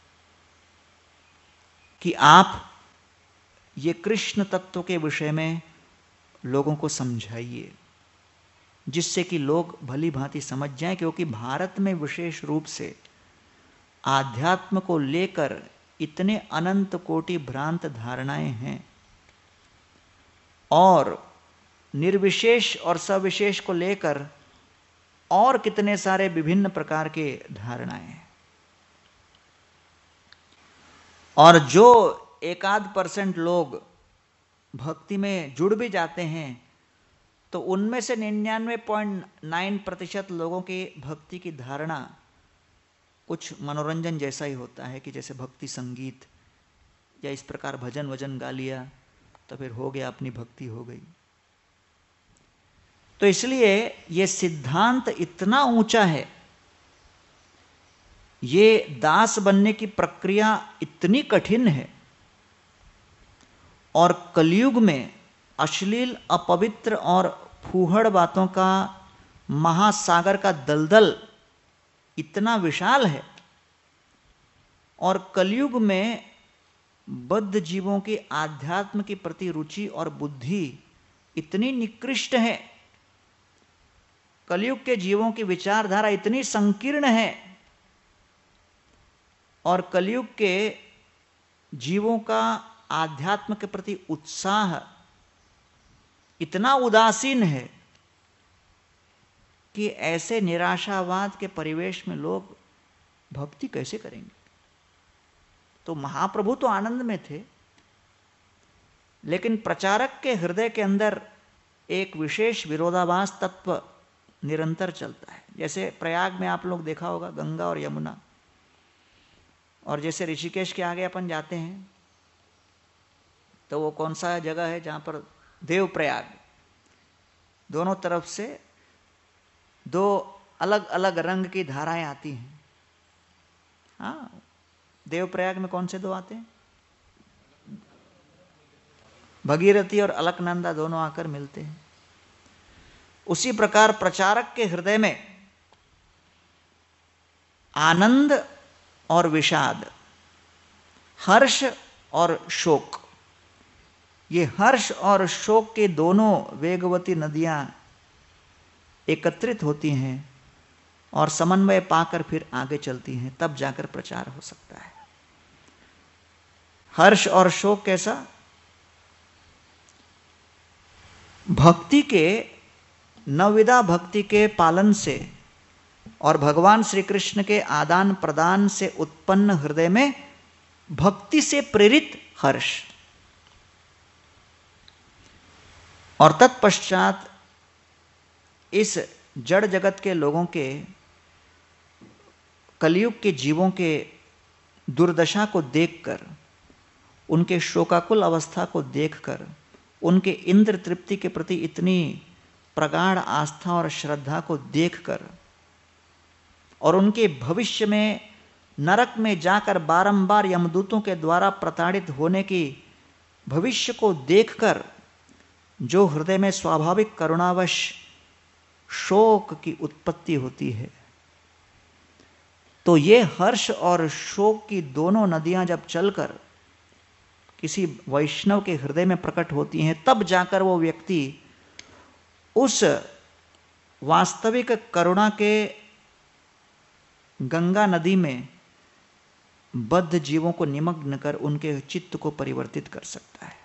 कि आप ये कृष्ण तत्व के विषय में लोगों को समझाइए, जिससे कि लोग भली भांति समझ जाएं, क्योंकि भारत में विशेष रूप से आध्यात्म को लेकर इतने अनंत कोटि भ्रांत धारणाएं हैं, और निर्विशेष और सविशेष को लेकर और कितने सारे विभिन्न प्रकार के धारणाएं हैं। और जो 1-8% लोग भक्ति में जुड़ भी जाते हैं, तो उनमें से 99.9% लोगों की भक्ति की धारणा कुछ मनोरंजन जैसा ही होता है, कि जैसे भक्ति संगीत या इस प्रकार भजन वजन गा लिया तो फिर हो गया, अपनी भक्ति हो गई। तो इसलिए ये सिद्धांत इतना ऊंचा है, ये दास बनने की प्रक्रिया इतनी कठिन है, और कलयुग में अश्लील, अपवित्र और फूहड़ बातों का महासागर का दलदल इतना विशाल है, और कलयुग में बद्ध जीवों की आध्यात्म के प्रति रुचि और बुद्धि इतनी निकृष्ट है, कलयुग के जीवों की विचारधारा इतनी संकीर्ण है, और कलयुग के जीवों का आध्यात्म के प्रति उत्साह इतना उदासीन है कि ऐसे निराशावाद के परिवेश में लोग भक्ति कैसे करेंगे? तो महाप्रभु तो आनंद में थे, लेकिन प्रचारक के हृदय के अंदर एक विशेष विरोधाभास तत्व निरंतर चलता है। जैसे प्रयाग में आप लोग देखा होगा, गंगा और यमुना, और जैसे ऋषिकेश के आगे अपन जाते हैं तो वो कौन सा जगह है जहां पर देवप्रयाग, दोनों तरफ से दो अलग अलग रंग की धाराएं आती हैं। हाँ, देवप्रयाग में कौन से दो आते हैं? भगीरथी और अलकनंदा दोनों आकर मिलते हैं। उसी प्रकार प्रचारक के हृदय में आनंद और विषाद, हर्ष और शोक, ये हर्ष और शोक के दोनों वेगवती नदियां एकत्रित होती हैं और समन्वय पाकर फिर आगे चलती हैं, तब जाकर प्रचार हो सकता है। हर्ष और शोक कैसा? भक्ति के, नवविधा भक्ति के पालन से और भगवान श्री कृष्ण के आदान प्रदान से उत्पन्न हृदय में भक्ति से प्रेरित हर्ष, और तत्पश्चात इस जड़ जगत के लोगों के, कलयुग के जीवों के दुर्दशा को देखकर, उनके शोकाकुल अवस्था को देखकर, उनके इंद्र तृप्ति के प्रति इतनी प्रगाढ़ आस्था और श्रद्धा को देखकर और उनके भविष्य में नरक में जाकर बारंबार यमदूतों के द्वारा प्रताड़ित होने की भविष्य को देखकर जो हृदय में स्वाभाविक करुणावश शोक की उत्पत्ति होती है, तो ये हर्ष और शोक की दोनों नदियां जब चलकर किसी वैष्णव के हृदय में प्रकट होती हैं, तब जाकर वो व्यक्ति उस वास्तविक करुणा के गंगा नदी में बद्ध जीवों को निमग्न कर उनके चित्त को परिवर्तित कर सकता है।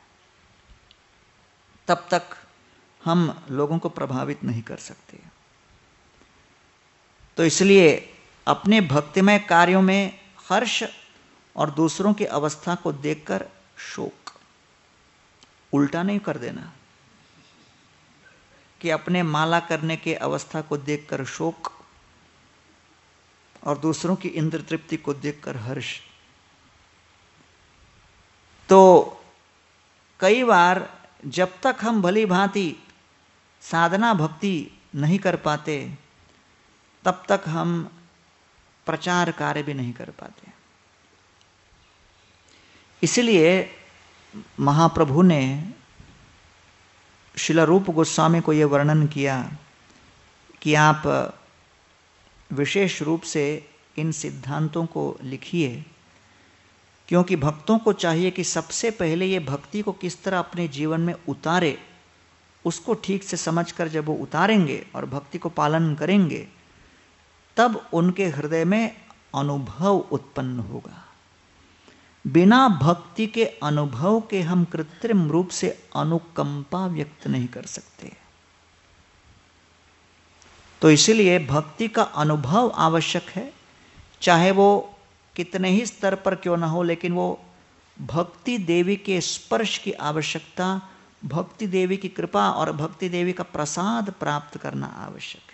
तब तक हम लोगों को प्रभावित नहीं कर सकते। तो इसलिए अपने भक्तिमय कार्यों में हर्ष और दूसरों की अवस्था को देखकर शोक, उल्टा नहीं कर देना कि अपने माला करने के अवस्था को देखकर शोक और दूसरों की इंद्र तृप्ति को देखकर हर्ष। तो कई बार जब तक हम भली भांति साधना भक्ति नहीं कर पाते, तब तक हम प्रचार कार्य भी नहीं कर पाते। इसलिए महाप्रभु ने श्रील रूप गोस्वामी को यह वर्णन किया कि आप विशेष रूप से इन सिद्धांतों को लिखिए, क्योंकि भक्तों को चाहिए कि सबसे पहले ये भक्ति को किस तरह अपने जीवन में उतारे, उसको ठीक से समझकर जब वो उतारेंगे और भक्ति को पालन करेंगे, तब उनके हृदय में अनुभव उत्पन्न होगा। बिना भक्ति के अनुभव के हम कृत्रिम रूप से अनुकंपा व्यक्त नहीं कर सकते। तो इसलिए भक्ति का अनुभव आवश्यक है, चाहे वो कितने ही स्तर पर क्यों ना हो, लेकिन वो भक्ति देवी के स्पर्श की आवश्यकता, भक्ति देवी की कृपा और भक्ति देवी का प्रसाद प्राप्त करना आवश्यक है।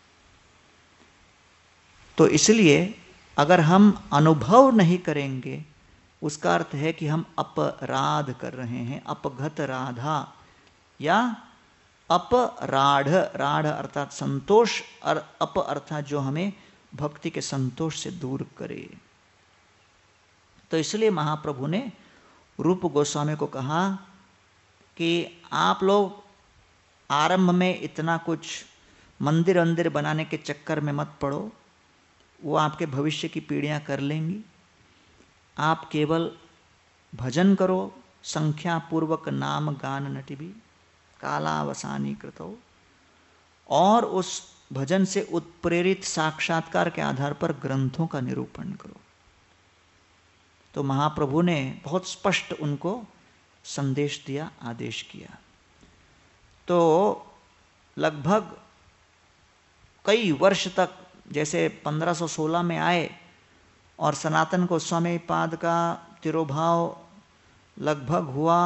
तो इसलिए अगर हम अनुभव नहीं करेंगे, उसका अर्थ है कि हम अपराध कर रहे हैं, अपघत राधा या अपराढ़, राढ़ अर्थात संतोष और अप अर्थात जो हमें भक्ति के संतोष से दूर करे। तो इसलिए महाप्रभु ने रूप गोस्वामी को कहा कि आप लोग आरंभ में इतना कुछ मंदिर वंदिर बनाने के चक्कर में मत पड़ो, वो आपके भविष्य की पीढ़ियां कर लेंगी। आप केवल भजन करो, संख्या पूर्वक नाम गान नटिभी कालावसानी कृतो, और उस भजन से उत्प्रेरित साक्षात्कार के आधार पर ग्रंथों का निरूपण करो। तो महाप्रभु ने बहुत स्पष्ट उनको संदेश दिया, आदेश किया। तो लगभग कई वर्ष तक, जैसे 1516 में आए और सनातन गोस्वामी पाद का तिरोभाव लगभग हुआ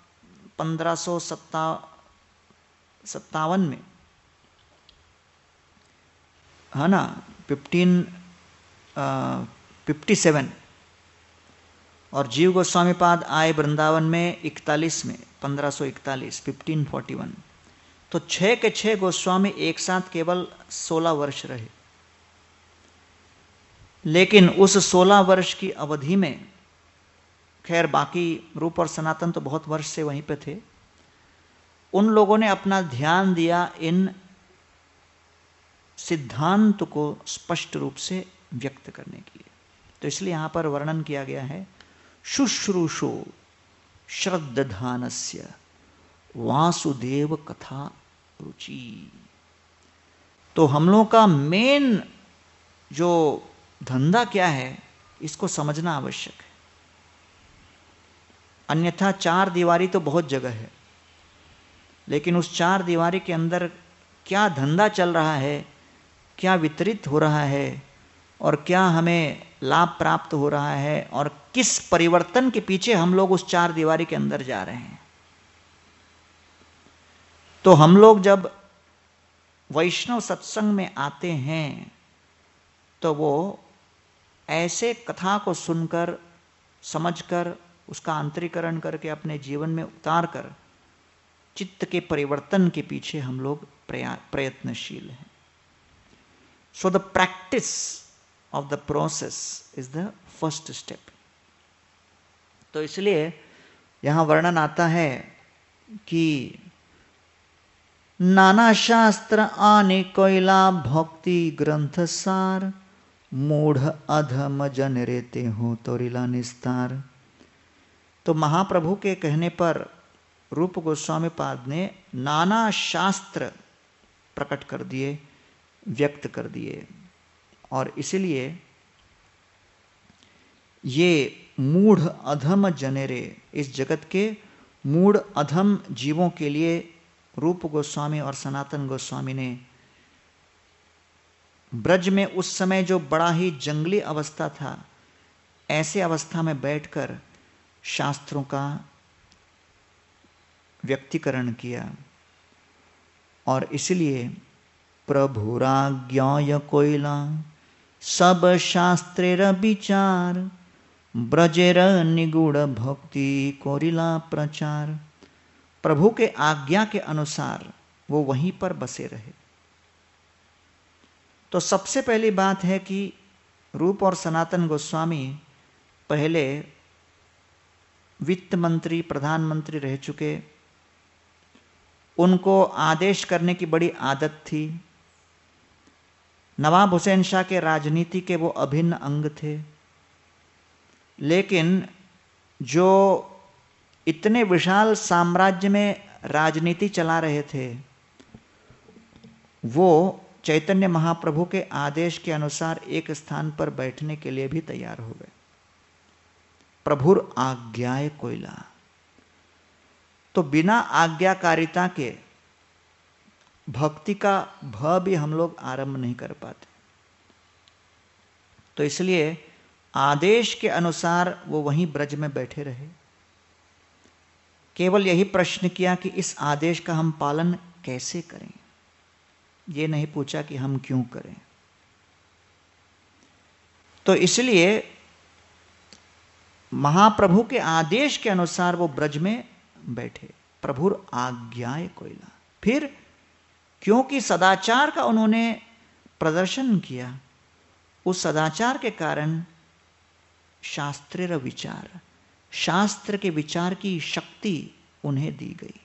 1557 में, है ना, 1557, और जीव गोस्वामी पाद आए वृंदावन में 41 में, 1541, 1541। तो 6 के 6 गोस्वामी एक साथ केवल 16 वर्ष रहे। लेकिन उस 16 वर्ष की अवधि में, खैर बाकी रूप और सनातन तो बहुत वर्ष से वहीं पे थे, उन लोगों ने अपना ध्यान दिया इन सिद्धांत को स्पष्ट रूप से व्यक्त करने के लिए। तो इसलिए यहां पर वर्णन किया गया है, शुश्रूषो श्रद्धानस्य वासुदेव कथा रुचि। तो हम लोग का मेन जो धंधा क्या है, इसको समझना आवश्यक है। अन्यथा 4 दीवारी तो बहुत जगह है, लेकिन उस 4 दीवारी के अंदर क्या धंधा चल रहा है, क्या वितरित हो रहा है, और क्या हमें लाभ प्राप्त हो रहा है, और किस परिवर्तन के पीछे हम लोग उस 4 दीवारी के अंदर जा रहे हैं। तो हम लोग जब वैष्णव सत्संग में आते हैं, तो वो ऐसे कथा को सुनकर, समझकर, उसका आंतरीकरण करके अपने जीवन में उतार कर चित्त के परिवर्तन के पीछे हम लोग प्रयत्नशील हैं। So the practice of the process is the first step. तो इसलिए यहां वर्णन आता है कि नाना शास्त्र आने कोयला भक्ति ग्रंथ सार, मूढ़ अधम जन रेते हो तोरिला निस्तार। तो महाप्रभु के कहने पर रूप गोस्वामी पाद ने नाना शास्त्र प्रकट कर दिए, व्यक्त कर दिए, और इसलिए ये मूढ़ अधम जनेरे, इस जगत के मूढ़ अधम जीवों के लिए रूप गोस्वामी और सनातन गोस्वामी ने ब्रज में उस समय जो बड़ा ही जंगली अवस्था था, ऐसे अवस्था में बैठकर शास्त्रों का व्यक्तिकरण किया। और इसलिए प्रभुराज्ञाय कोयला सब शास्त्रेर विचार, ब्रजेर निगूढ़ भक्ति कोरिला प्रचार। प्रभु के आज्ञा के अनुसार वो वहीं पर बसे रहे। तो सबसे पहली बात है कि रूप और सनातन गोस्वामी पहले वित्त मंत्री, प्रधानमंत्री रह चुके, उनको आदेश करने की बड़ी आदत थी। नवाब हुसैन शाह के राजनीति के वो अभिन्न अंग थे। लेकिन जो इतने विशाल साम्राज्य में राजनीति चला रहे थे, वो चैतन्य महाप्रभु के आदेश के अनुसार एक स्थान पर बैठने के लिए भी तैयार हो गए। प्रभुर आज्ञाए कोयला, तो बिना आज्ञाकारिता के भक्ति का भ भी हम लोग आरंभ नहीं कर पाते। तो इसलिए आदेश के अनुसार वो वहीं ब्रज में बैठे रहे। केवल यही प्रश्न किया कि इस आदेश का हम पालन कैसे करें, ये नहीं पूछा कि हम क्यों करें। तो इसलिए महाप्रभु के आदेश के अनुसार वो ब्रज में बैठे। प्रभुर आज्ञाए कोयला। फिर क्योंकि सदाचार का उन्होंने प्रदर्शन किया, उस सदाचार के कारण शास्त्रेर विचार, शास्त्र के विचार की शक्ति उन्हें दी गई।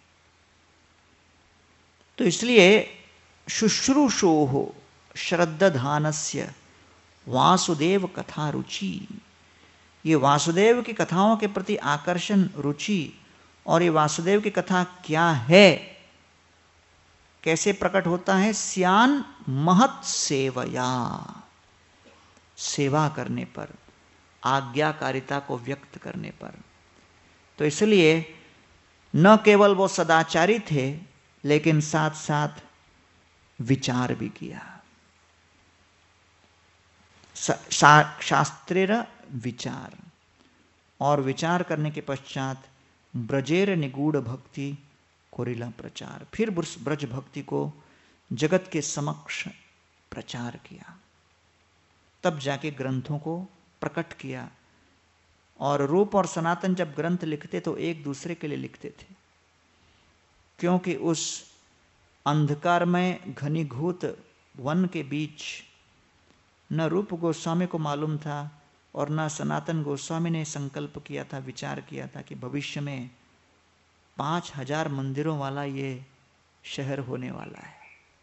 तो इसलिए शुश्रूषोः श्रद्धानस्य वासुदेव कथा रुचि, ये वासुदेव की कथाओं के प्रति आकर्षण, रुचि, और ये वासुदेव की कथा क्या है, कैसे प्रकट होता है, स्यान महत सेवया, सेवा करने पर, आज्ञाकारिता को व्यक्त करने पर। तो इसलिए न केवल वो सदाचारी थे, लेकिन साथ साथ विचार भी किया। शास्त्रेर विचार, और विचार करने के पश्चात ब्रजेर निगूढ़ भक्ति कोरिला प्रचार, फिर ब्रज भक्ति को जगत के समक्ष प्रचार किया। तब जाके ग्रंथों को प्रकट किया। और रूप और सनातन जब ग्रंथ लिखते तो एक दूसरे के लिए लिखते थे, क्योंकि उस अंधकार में घनीभूत वन के बीच न रूप गोस्वामी को मालूम था और न सनातन गोस्वामी ने संकल्प किया था, विचार किया था कि भविष्य में 5000 मंदिरों वाला ये शहर होने वाला है।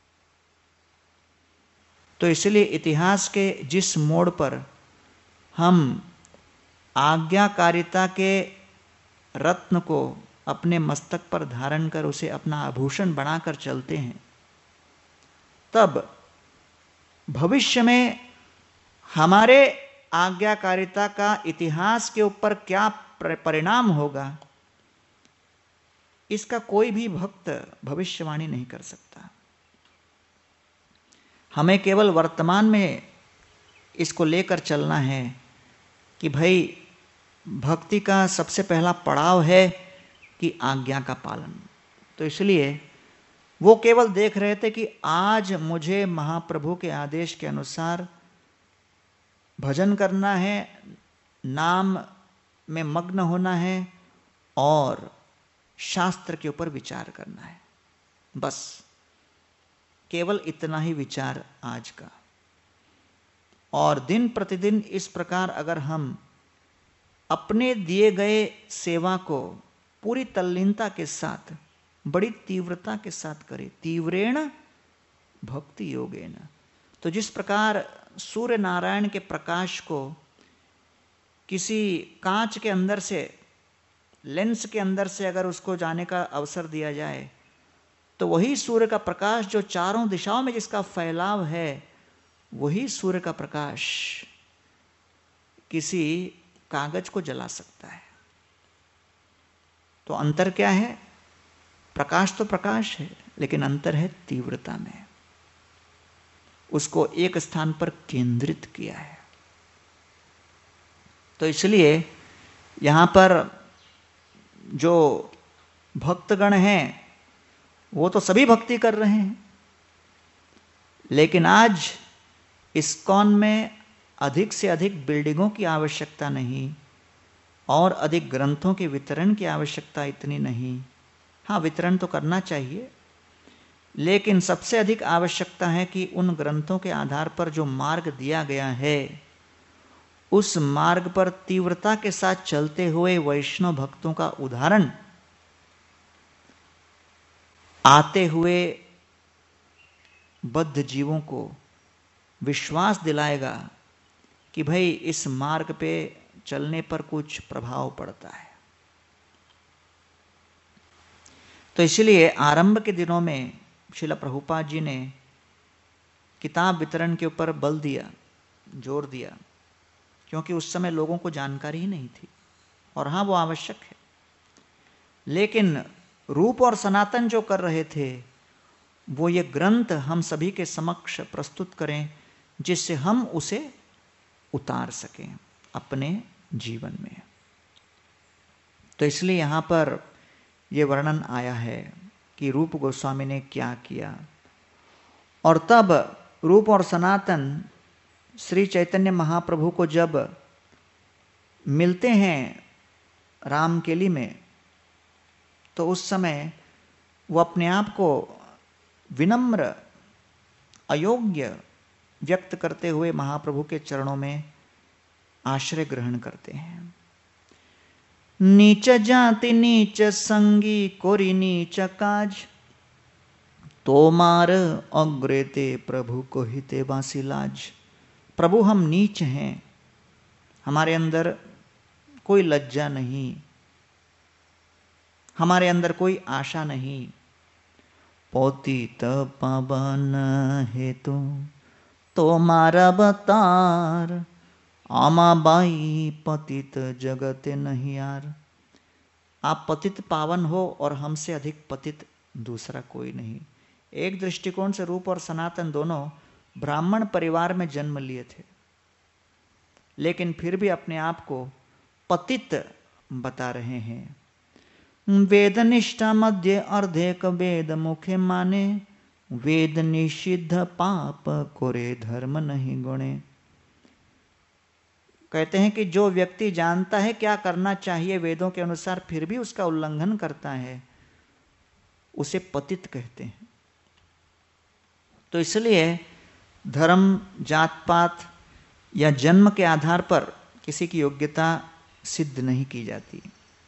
तो इसलिए इतिहास के जिस मोड़ पर हम आज्ञाकारिता के रत्न को अपने मस्तक पर धारण कर उसे अपना आभूषण बनाकर चलते हैं, तब भविष्य में हमारे आज्ञाकारिता का इतिहास के ऊपर क्या परिणाम होगा, इसका कोई भी भक्त भविष्यवाणी नहीं कर सकता। हमें केवल वर्तमान में इसको लेकर चलना है कि भाई भक्ति का सबसे पहला पड़ाव है कि आज्ञा का पालन। तो इसलिए वो केवल देख रहे थे कि आज मुझे महाप्रभु के आदेश के अनुसार भजन करना है, नाम में मग्न होना है और शास्त्र के ऊपर विचार करना है। बस केवल इतना ही विचार आज का। और दिन प्रतिदिन इस प्रकार अगर हम अपने दिए गए सेवा को पूरी तल्लीनता के साथ, बड़ी तीव्रता के साथ करें, तीव्रेण भक्ति योगेन। तो जिस प्रकार सूर्य नारायण के प्रकाश को किसी कांच के अंदर से, लेंस के अंदर से अगर उसको जाने का अवसर दिया जाए, तो वही सूर्य का प्रकाश जो चारों दिशाओं में जिसका फैलाव है, वही सूर्य का प्रकाश किसी कागज को जला सकता है। तो अंतर क्या है? प्रकाश तो प्रकाश है, लेकिन अंतर है तीव्रता में। उसको एक स्थान पर केंद्रित किया है। तो इसलिए यहां पर जो भक्तगण हैं वो तो सभी भक्ति कर रहे हैं, लेकिन आज इस्कॉन में अधिक से अधिक बिल्डिंगों की आवश्यकता नहीं और अधिक ग्रंथों के वितरण की आवश्यकता इतनी नहीं। हाँ, वितरण तो करना चाहिए, लेकिन सबसे अधिक आवश्यकता है कि उन ग्रंथों के आधार पर जो मार्ग दिया गया है, उस मार्ग पर तीव्रता के साथ चलते हुए वैष्णव भक्तों का उदाहरण आते हुए बद्ध जीवों को विश्वास दिलाएगा कि भाई इस मार्ग पे चलने पर कुछ प्रभाव पड़ता है। तो इसलिए आरंभ के दिनों में श्रील प्रभुपाद जी ने किताब वितरण के ऊपर बल दिया, जोर दिया, क्योंकि उस समय लोगों को जानकारी ही नहीं थी। और हाँ, वो आवश्यक है, लेकिन रूप और सनातन जो कर रहे थे वो ये ग्रंथ हम सभी के समक्ष प्रस्तुत करें, जिससे हम उसे उतार सकें अपने जीवन में। तो इसलिए यहां पर यह वर्णन आया है कि रूप गोस्वामी ने क्या किया। और तब रूप और सनातन श्री चैतन्य महाप्रभु को जब मिलते हैं रामकेली में, तो उस समय वो अपने आप को विनम्र, अयोग्य व्यक्त करते हुए महाप्रभु के चरणों में आश्रय ग्रहण करते हैं। नीच जाति नीच संगी कोरी नीच काज, तोमार अग्रेते प्रभु को हिते बासी लाज। प्रभु, हम नीच हैं, हमारे अंदर कोई लज्जा नहीं, हमारे अंदर कोई आशा नहीं। पतित पावन हेतु तोमारा अवतार, आमाबाई पतित जगत नहीं यार। आप पतित पावन हो और हमसे अधिक पतित दूसरा कोई नहीं। एक दृष्टिकोण से रूप और सनातन दोनों ब्राह्मण परिवार में जन्म लिए थे, लेकिन फिर भी अपने आप को पतित बता रहे हैं। वेद निष्ठा मध्य अर्धेक वेद मुखे माने, वेद निषिद्ध पाप कोरे धर्म नहीं गुणे। कहते हैं कि जो व्यक्ति जानता है क्या करना चाहिए वेदों के अनुसार, फिर भी उसका उल्लंघन करता है, उसे पतित कहते हैं। तो इसलिए धर्म, जात पात या जन्म के आधार पर किसी की योग्यता सिद्ध नहीं की जाती।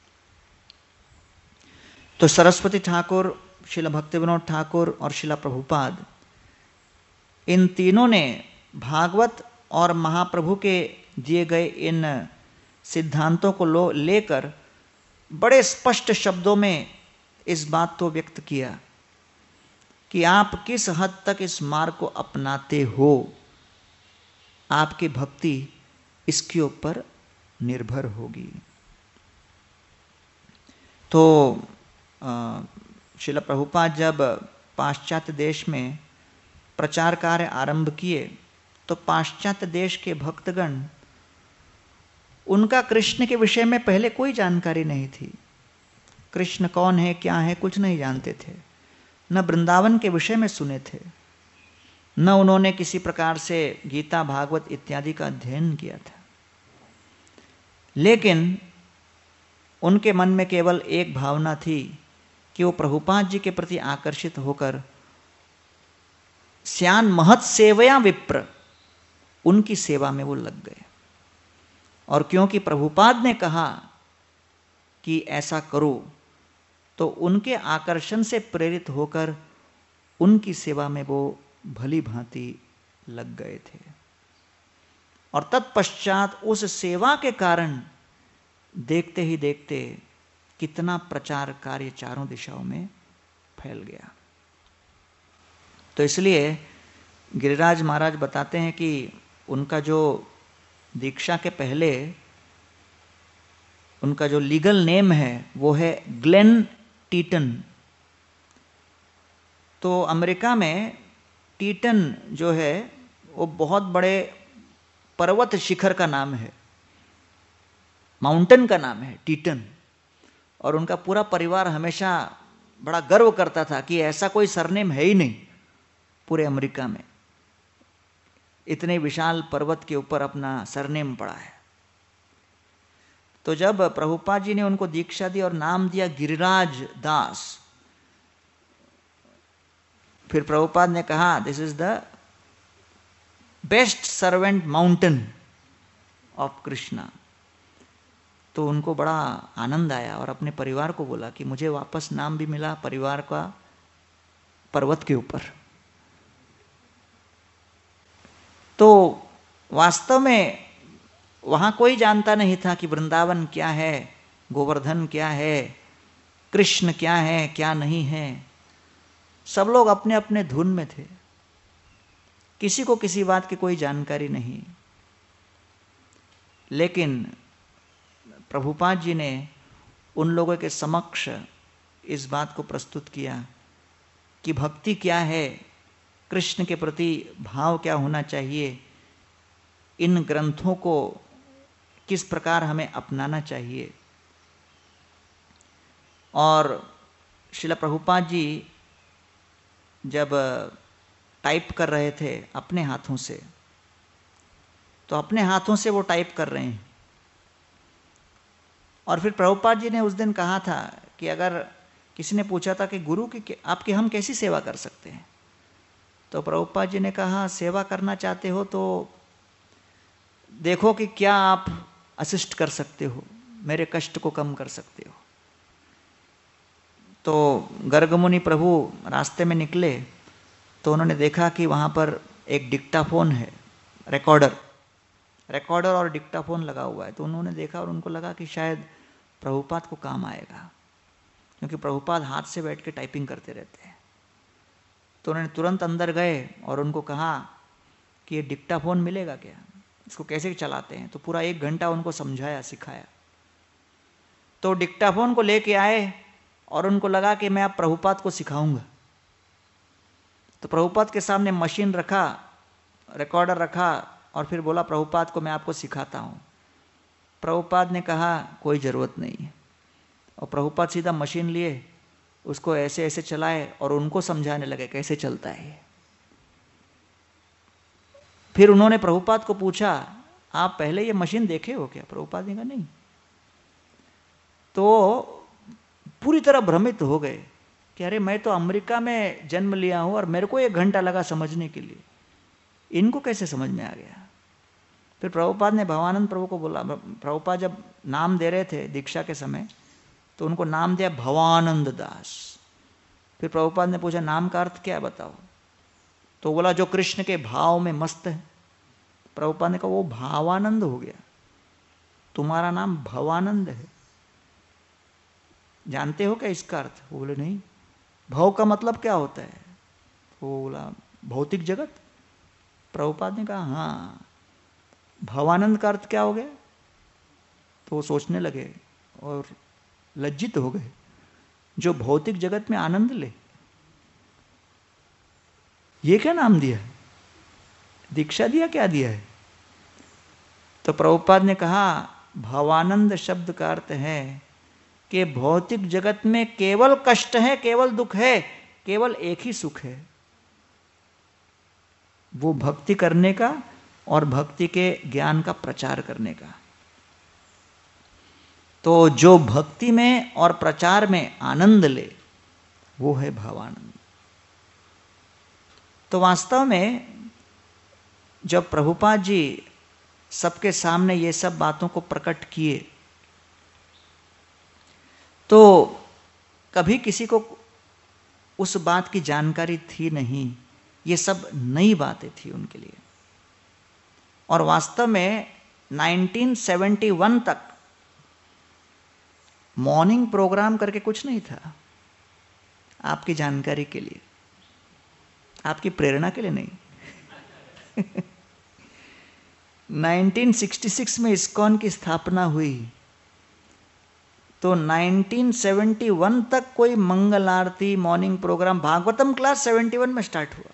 तो सरस्वती ठाकुर, श्रील भक्तिविनोद ठाकुर और श्रील प्रभुपाद, इन तीनों ने भागवत और महाप्रभु के दिए गए इन सिद्धांतों को लेकर बड़े स्पष्ट शब्दों में इस बात को व्यक्त किया कि आप किस हद तक इस मार्ग को अपनाते हो, आपकी भक्ति इसके ऊपर निर्भर होगी। तो श्रील प्रभुपाद जब पाश्चात्य देश में प्रचार कार्य आरंभ किए, तो पाश्चात्य देश के भक्तगण, उनका कृष्ण के विषय में पहले कोई जानकारी नहीं थी। कृष्ण कौन है, क्या है, कुछ नहीं जानते थे। न वृंदावन के विषय में सुने थे, न उन्होंने किसी प्रकार से गीता, भागवत इत्यादि का अध्ययन किया था। लेकिन उनके मन में केवल एक भावना थी कि वो प्रभुपाद जी के प्रति आकर्षित होकर श्यान महत सेवया विप्र, उनकी सेवा में वो लग गए। और क्योंकि प्रभुपाद ने कहा कि ऐसा करो, तो उनके आकर्षण से प्रेरित होकर उनकी सेवा में वो भली भांति लग गए थे। और तत्पश्चात उस सेवा के कारण देखते ही देखते कितना प्रचार कार्य चारों दिशाओं में फैल गया। तो इसलिए गिरिराज महाराज बताते हैं कि उनका जो दीक्षा के पहले उनका जो लीगल नेम है वो है ग्लेन टीटन। तो अमेरिका में टीटन जो है वो बहुत बड़े पर्वत शिखर का नाम है, माउंटेन का नाम है टीटन। और उनका पूरा परिवार हमेशा बड़ा गर्व करता था कि ऐसा कोई सरनेम है ही नहीं पूरे अमेरिका में, इतने विशाल पर्वत के ऊपर अपना सरनेम पड़ा है। तो जब प्रभुपाद जी ने उनको दीक्षा दी और नाम दिया गिरिराज दास, फिर प्रभुपाद ने कहा this is the best servant mountain of Krishna. तो उनको बड़ा आनंद आया और अपने परिवार को बोला कि मुझे वापस नाम भी मिला परिवार का पर्वत के ऊपर। तो वास्तव में वहां कोई जानता नहीं था कि वृंदावन क्या है, गोवर्धन क्या है, कृष्ण क्या है, क्या नहीं है। सब लोग अपने अपने धुन में थे, किसी को किसी बात की कोई जानकारी नहीं। लेकिन प्रभुपाद जी ने उन लोगों के समक्ष इस बात को प्रस्तुत किया कि भक्ति क्या है, कृष्ण के प्रति भाव क्या होना चाहिए, इन ग्रंथों को किस प्रकार हमें अपनाना चाहिए। और श्रील प्रभुपाद जी जब टाइप कर रहे थे अपने हाथों से, तो अपने हाथों से वो टाइप कर रहे हैं। और फिर प्रभुपाद जी ने उस दिन कहा था कि अगर किसी ने पूछा था कि गुरु की आपकी हम कैसी सेवा कर सकते हैं, तो प्रभुपाद जी ने कहा सेवा करना चाहते हो तो देखो कि क्या आप असिस्ट कर सकते हो, मेरे कष्ट को कम कर सकते हो। तो गर्ग मुनि प्रभु रास्ते में निकले तो उन्होंने देखा कि वहाँ पर एक डिक्टाफोन है, रिकॉर्डर और डिक्टाफोन लगा हुआ है। तो उन्होंने देखा और उनको लगा कि शायद प्रभुपाद को काम आएगा, क्योंकि प्रभुपाद हाथ से बैठ के टाइपिंग करते रहते हैं। तो उन्होंने तुरंत अंदर गए और उनको कहा कि ये डिक्टाफोन मिलेगा क्या, इसको कैसे चलाते हैं। तो पूरा 1 घंटा उनको समझाया, सिखाया। तो डिक्टाफोन को लेके आए और उनको लगा कि मैं अब प्रभुपाद को सिखाऊंगा। तो प्रभुपाद के सामने मशीन रखा, रिकॉर्डर रखा और फिर बोला प्रभुपाद को मैं आपको सिखाता हूँ। प्रभुपाद ने कहा कोई ज़रूरत नहीं है। और प्रभुपाद सीधा मशीन लिए, उसको ऐसे ऐसे चलाए और उनको समझाने लगे कैसे चलता है। फिर उन्होंने प्रभुपाद को पूछा आप पहले ये मशीन देखे हो क्या? प्रभुपाद ने कहा नहीं। तो पूरी तरह भ्रमित हो गए कि अरे मैं तो अमेरिका में जन्म लिया हूं और मेरे को 1 घंटा लगा समझने के लिए, इनको कैसे समझ में आ गया। फिर प्रभुपाद ने भवानंद प्रभु को बोला, प्रभुपाद जब नाम दे रहे थे दीक्षा के समय तो उनको नाम दिया भवानंद दास। फिर प्रभुपाद ने पूछा नाम का अर्थ क्या बताओ। तो बोला जो कृष्ण के भाव में मस्त है। प्रभुपाद ने कहा वो भावानंद हो गया, तुम्हारा नाम भवानंद है, जानते हो क्या इसका अर्थ? वो बोले नहीं। भाव का मतलब क्या होता है? वो बोला भौतिक जगत। प्रभुपाद ने कहा हाँ, भवानंद का अर्थ क्या हो गया? तो वो सोचने लगे और लज्जित हो गए, जो भौतिक जगत में आनंद ले, ये क्या नाम दिया है, दीक्षा दिया, क्या दिया है? तो प्रभुपाद ने कहा भवानंद शब्द का अर्थ है कि भौतिक जगत में केवल कष्ट है, केवल दुख है, केवल एक ही सुख है, वो भक्ति करने का और भक्ति के ज्ञान का प्रचार करने का। तो जो भक्ति में और प्रचार में आनंद ले वो है भावानंद। तो वास्तव में जब प्रभुपाद जी सबके सामने ये सब बातों को प्रकट किए तो कभी किसी को उस बात की जानकारी थी नहीं, ये सब नई बातें थी उनके लिए। और वास्तव में 1971 तक मॉर्निंग प्रोग्राम करके कुछ नहीं था। आपकी जानकारी के लिए, आपकी प्रेरणा के लिए नहीं। 1966 में इस्कॉन की स्थापना हुई तो 1971 तक कोई मंगल आरती मॉर्निंग प्रोग्राम, भागवतम क्लास 71 में स्टार्ट हुआ।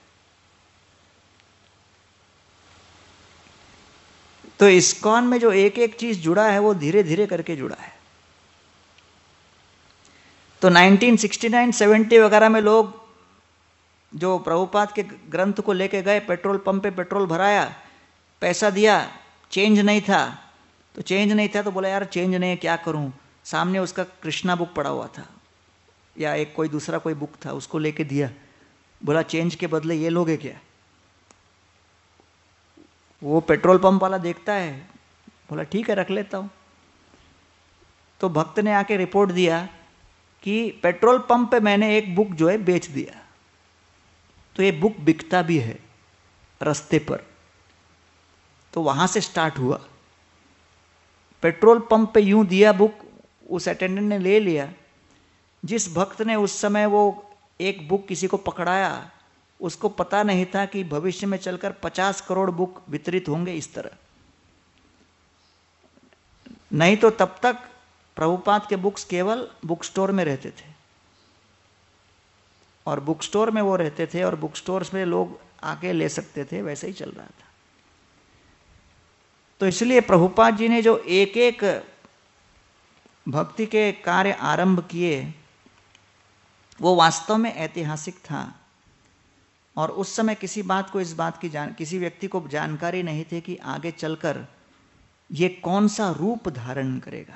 तो इस्कॉन में जो एक एक चीज जुड़ा है वो धीरे धीरे करके जुड़ा है। तो 1969-70 वगैरह में लोग जो प्रभुपाद के ग्रंथ को लेके गए, पेट्रोल पंप पे पेट्रोल भराया, पैसा दिया, चेंज नहीं था। तो चेंज नहीं था तो बोला यार चेंज नहीं है क्या करूं। सामने उसका कृष्णा बुक पड़ा हुआ था या एक कोई दूसरा कोई बुक था, उसको लेके दिया। बोला चेंज के बदले ये लोगे क्या। वो पेट्रोल पंप वाला देखता है, बोला ठीक है रख लेता हूं। तो भक्त ने आके रिपोर्ट दिया कि पेट्रोल पंप पे मैंने एक बुक जो है बेच दिया, तो ये बुक बिकता भी है रास्ते पर। तो वहां से स्टार्ट हुआ। पेट्रोल पंप पे यूं दिया बुक, उस अटेंडेंट ने ले लिया। जिस भक्त ने उस समय वो एक बुक किसी को पकड़ाया, उसको पता नहीं था कि भविष्य में चलकर 50 करोड़ बुक वितरित होंगे इस तरह। नहीं तो तब तक प्रभुपाद के बुक्स केवल बुक स्टोर में रहते थे और बुक स्टोर में वो रहते थे और बुक स्टोर्स में लोग आके ले सकते थे, वैसे ही चल रहा था। तो इसलिए प्रभुपाद जी ने जो एक एक भक्ति के कार्य आरंभ किए वो वास्तव में ऐतिहासिक था। और उस समय किसी बात को इस बात की किसी व्यक्ति को जानकारी नहीं थी कि आगे चलकर ये कौन सा रूप धारण करेगा।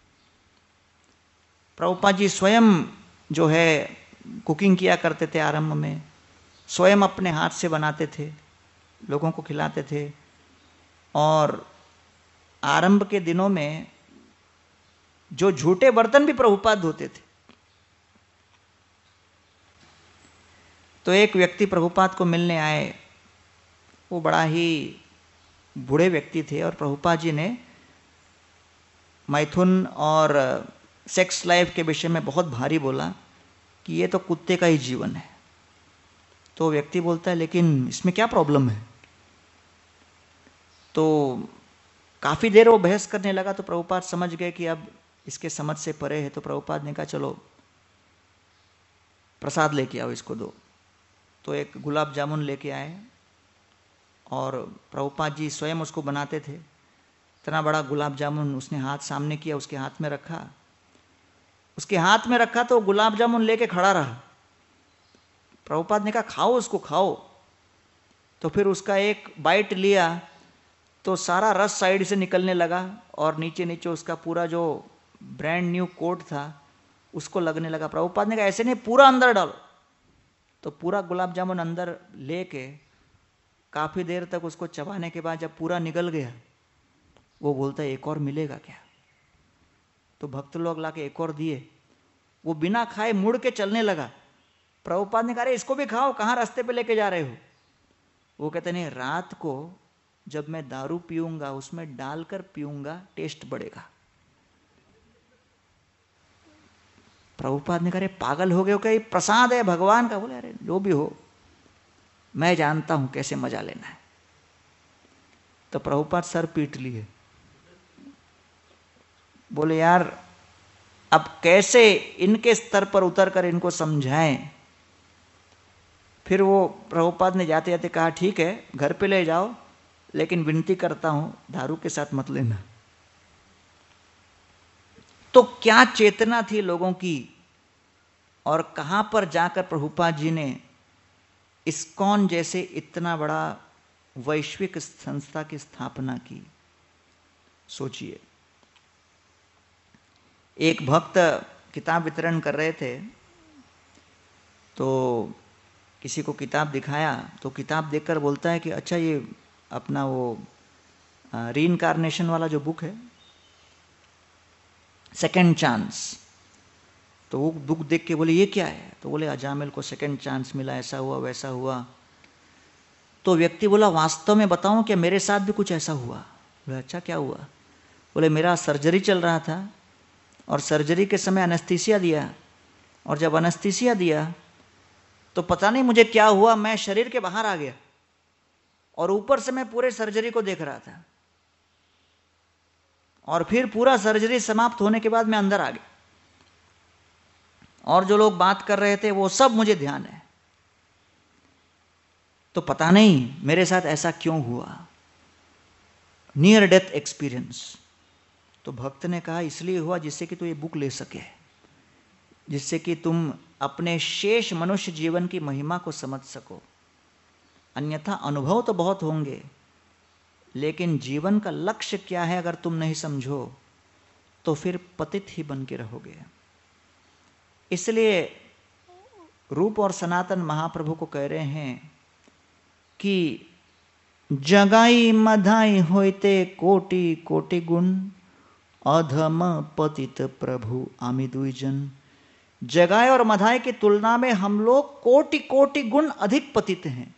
प्रभुपाद जी स्वयं जो है कुकिंग किया करते थे आरंभ में, स्वयं अपने हाथ से बनाते थे, लोगों को खिलाते थे। और आरंभ के दिनों में जो झूठे बर्तन भी प्रभुपाद धोते थे। तो एक व्यक्ति प्रभुपाद को मिलने आए, वो बड़ा ही बूढ़े व्यक्ति थे और प्रभुपाद जी ने मैथुन और सेक्स लाइफ के विषय में बहुत भारी बोला कि ये तो कुत्ते का ही जीवन है। तो व्यक्ति बोलता है लेकिन इसमें क्या प्रॉब्लम है। तो काफी देर वो बहस करने लगा तो प्रभुपाद समझ गए कि अब इसके समझ से परे है। तो प्रभुपाद ने कहा चलो प्रसाद लेके आओ, इसको दो। तो एक गुलाब जामुन लेके आए और प्रभुपाद जी स्वयं उसको बनाते थे। इतना बड़ा गुलाब जामुन उसने हाथ सामने किया, उसके हाथ में रखा। उसके हाथ में रखा तो गुलाब जामुन लेके खड़ा रहा। प्रभुपाद ने कहा खाओ उसको, खाओ। तो फिर उसका एक बाइट लिया तो सारा रस साइड से निकलने लगा और नीचे नीचे उसका पूरा जो ब्रांड न्यू कोट था उसको लगने लगा। प्रभुपाद ने कहा ऐसे नहीं, पूरा अंदर डालो। तो पूरा गुलाब जामुन अंदर लेके काफी देर तक उसको चबाने के बाद जब पूरा निकल गया, वो बोलता है एक और मिलेगा क्या। तो भक्त लोग लाके एक और दिए। वो बिना खाए मुड़ के चलने लगा। प्रभुपाद ने कहा अरे इसको भी खाओ, कहाँ रास्ते पे लेके जा रहे हो। वो कहते नहीं, रात को जब मैं दारू पीऊंगा उसमें डालकर पीऊंगा, टेस्ट बढ़ेगा। प्रभुपाद ने कहा पागल हो गए हो क्या, ये प्रसाद है भगवान का। बोले अरे जो भी हो, मैं जानता हूं कैसे मजा लेना है। तो प्रभुपाद सर पीट लिए, बोले यार अब कैसे इनके स्तर पर उतरकर इनको समझाएं। फिर वो प्रभुपाद ने जाते जाते कहा ठीक है घर पे ले जाओ, लेकिन विनती करता हूं दारू के साथ मत लेना। तो क्या चेतना थी लोगों की और कहां पर जाकर प्रभुपाद जी ने इस्कॉन जैसे इतना बड़ा वैश्विक संस्था की स्थापना की। सोचिए। एक भक्त किताब वितरण कर रहे थे, तो किसी को किताब दिखाया, तो किताब देखकर बोलता है कि अच्छा ये अपना वो रीइंकार्नेशन वाला जो बुक है, सेकंड चांस, तो वो बुक देख के बोले ये क्या है? तो बोले अजामिल को सेकंड चांस मिला, ऐसा हुआ वैसा हुआ। तो व्यक्ति बोला वास्तव में बताऊं क्या, मेरे साथ भी कुछ ऐसा हुआ। बोले अच्छा क्या हुआ? बोले मेरा सर्जरी चल रहा था और सर्जरी के समय एनेस्थीसिया दिया, और जब एनेस्थीसिया दिया तो पता नहीं मुझे क्या हुआ, मैं शरीर के बाहर आ गया और ऊपर से मैं पूरे सर्जरी को देख रहा था, और फिर पूरा सर्जरी समाप्त होने के बाद मैं अंदर आ गया, और जो लोग बात कर रहे थे वो सब मुझे ध्यान है, तो पता नहीं मेरे साथ ऐसा क्यों हुआ, नियर डेथ एक्सपीरियंस। तो भक्त ने कहा इसलिए हुआ जिससे कि तू ये बुक ले सके, जिससे कि तुम अपने शेष मनुष्य जीवन की महिमा को समझ सको। अन्यथा अनुभव तो बहुत होंगे, लेकिन जीवन का लक्ष्य क्या है अगर तुम नहीं समझो तो फिर पतित ही बन के रहोगे। इसलिए रूप और सनातन महाप्रभु को कह रहे हैं कि जगाई मधाई होते कोटि कोटि गुण, अधम पतित प्रभु आमि दुईजन। जगाए और मधाई की तुलना में हम लोग कोटि कोटि गुण अधिक पतित हैं।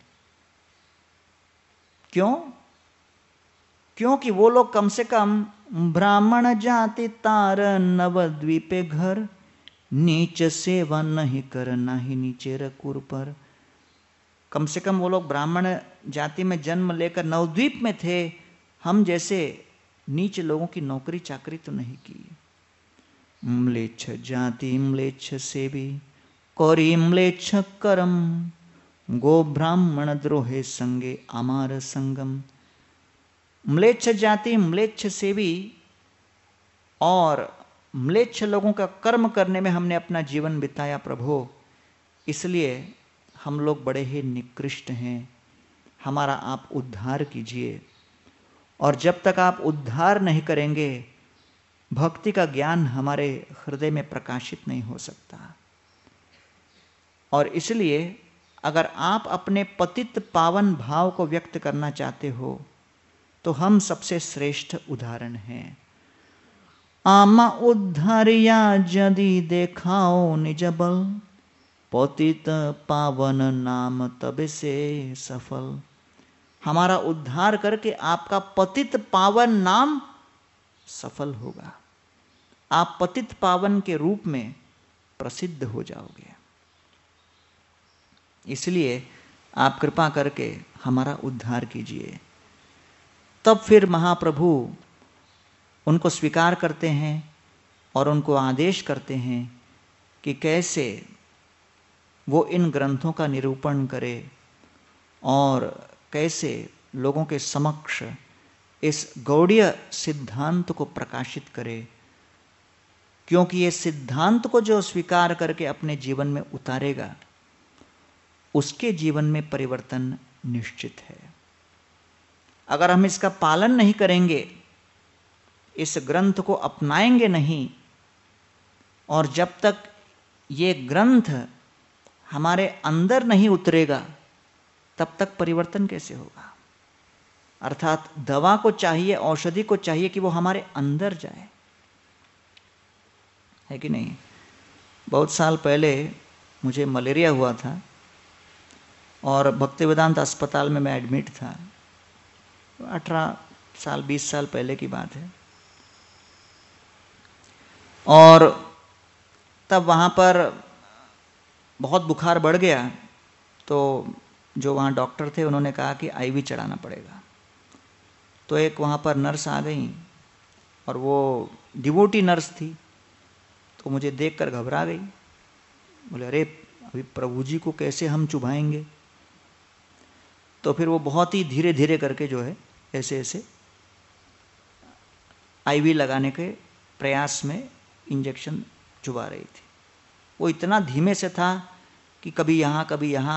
क्यों? क्योंकि वो लोग कम से कम ब्राह्मण जाति तार नवद्वीपे घर, नीच सेवा नहीं कर नाही नीचे रकुर पर। कम से कम वो लोग ब्राह्मण जाति में जन्म लेकर नवद्वीप में थे, हम जैसे नीच लोगों की नौकरी चाकरी तो नहीं की। म्लेच्छ जाति म्लेच्छ सेवी कौरी म्लेच्छ करम, गो ब्राह्मण द्रोहे संगे अमार संगम। म्लेच्छ जाति म्लेच्छ सेवी और म्लेच्छ लोगों का कर्म करने में हमने अपना जीवन बिताया प्रभु, इसलिए हम लोग बड़े ही निकृष्ट हैं, हमारा आप उद्धार कीजिए। और जब तक आप उद्धार नहीं करेंगे भक्ति का ज्ञान हमारे हृदय में प्रकाशित नहीं हो सकता। और इसलिए अगर आप अपने पतित पावन भाव को व्यक्त करना चाहते हो तो हम सबसे श्रेष्ठ उदाहरण हैं। आमा उद्धारिया यदि देखाओ निज बल, पतित पावन नाम तब से सफल। हमारा उद्धार करके आपका पतित पावन नाम सफल होगा, आप पतित पावन के रूप में प्रसिद्ध हो जाओगे। इसलिए आप कृपा करके हमारा उद्धार कीजिए। तब फिर महाप्रभु उनको स्वीकार करते हैं और उनको आदेश करते हैं कि कैसे वो इन ग्रंथों का निरूपण करे और कैसे लोगों के समक्ष इस गौड़ीय सिद्धांत को प्रकाशित करे, क्योंकि ये सिद्धांत को जो स्वीकार करके अपने जीवन में उतारेगा उसके जीवन में परिवर्तन निश्चित है। अगर हम इसका पालन नहीं करेंगे, इस ग्रंथ को अपनाएंगे नहीं, और जब तक ये ग्रंथ हमारे अंदर नहीं उतरेगा तब तक परिवर्तन कैसे होगा। अर्थात दवा को चाहिए, औषधि को चाहिए कि वो हमारे अंदर जाए, है कि नहीं। बहुत साल पहले मुझे मलेरिया हुआ था और भक्तिवेदांत अस्पताल में मैं एडमिट था। 18 साल 20 साल पहले की बात है। और तब वहाँ पर बहुत बुखार बढ़ गया, तो जो वहाँ डॉक्टर थे उन्होंने कहा कि आईवी चढ़ाना पड़ेगा। तो एक वहाँ पर नर्स आ गई और वो डिवोटी नर्स थी, तो मुझे देखकर घबरा गई। बोले अरे अभी प्रभु जी को कैसे हम चुभाएंगे। तो फिर वो बहुत ही धीरे धीरे करके जो है ऐसे ऐसे आईवी लगाने के प्रयास में इंजेक्शन चुभा रही थी। वो इतना धीमे से था कि कभी यहाँ कभी यहाँ,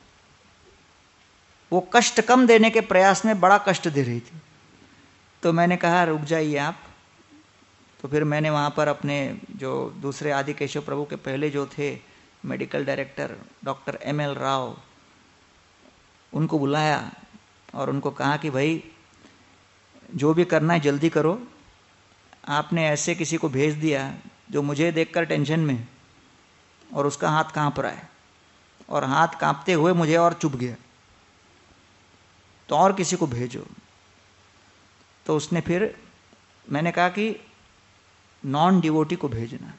वो कष्ट कम देने के प्रयास में बड़ा कष्ट दे रही थी। तो मैंने कहा रुक जाइए आप। तो फिर मैंने वहाँ पर अपने जो दूसरे आदि केशव प्रभु के पहले जो थे medical director doctor ML Rao, उनको बुलाया और उनको कहा कि भाई जो भी करना है जल्दी करो, आपने ऐसे किसी को भेज दिया जो मुझे देखकर टेंशन में, और उसका हाथ कांप रहा है, और हाथ कांपते हुए मुझे और चुभ गया, तो और किसी को भेजो। तो उसने फिर, मैंने कहा कि नॉन डिवोटी को भेजना,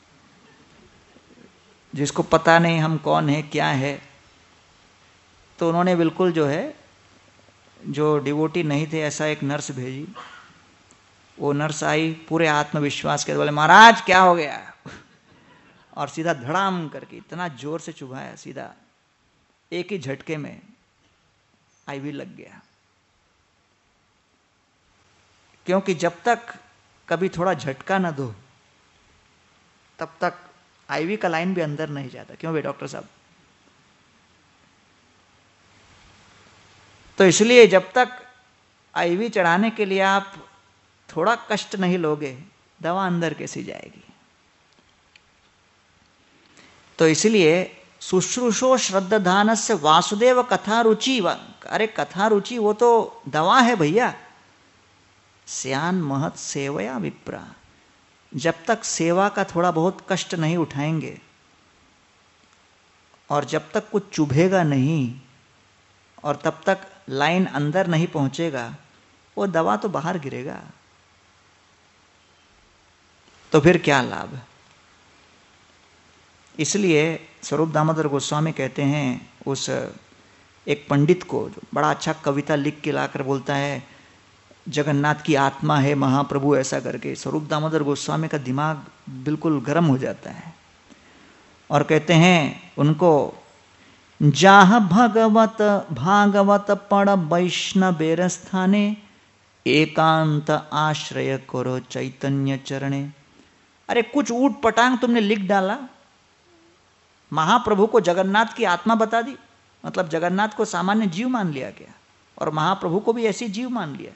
जिसको पता नहीं हम कौन है क्या है। तो उन्होंने बिल्कुल जो है, जो डिवोटी नहीं थे, ऐसा एक नर्स भेजी। वो नर्स आई पूरे आत्मविश्वास के, बोले महाराज क्या हो गया, और सीधा धड़ाम करके इतना जोर से चुभाया, सीधा एक ही झटके में IV लग गया। क्योंकि जब तक कभी थोड़ा झटका ना दो तब तक IV का लाइन भी अंदर नहीं जाता। क्यों भाई डॉक्टर साहब? तो इसलिए जब तक IV चढ़ाने के लिए आप थोड़ा कष्ट नहीं लोगे, दवा अंदर कैसी जाएगी? तो इसलिए शुश्रूषो श्रद्धान से वासुदेव कथा रुचि। अरे कथा रुचि वो तो दवा है भैया। स्यान महत सेवया विप्रा। जब तक सेवा का थोड़ा बहुत कष्ट नहीं उठाएंगे और जब तक कुछ चुभेगा नहीं और तब तक लाइन अंदर नहीं पहुंचेगा, वो दवा तो बाहर गिरेगा। तो फिर क्या लाभ? इसलिए स्वरूप दामोदर गोस्वामी कहते हैं, उस एक पंडित को जो बड़ा अच्छा कविता लिख के लाकर बोलता है जगन्नाथ की आत्मा है महाप्रभु, ऐसा करके स्वरूप दामोदर गोस्वामी का दिमाग बिल्कुल गर्म हो जाता है और कहते हैं उनको, जाह भगवत भागवत पड़ वैष्णवेर स्थाने एकांत आश्रय करो चैतन्य चरणे। अरे कुछ ऊट पटांग तुमने लिख डाला, महाप्रभु को जगन्नाथ की आत्मा बता दी, मतलब जगन्नाथ को सामान्य जीव मान लिया गया और महाप्रभु को भी ऐसी जीव मान लिया।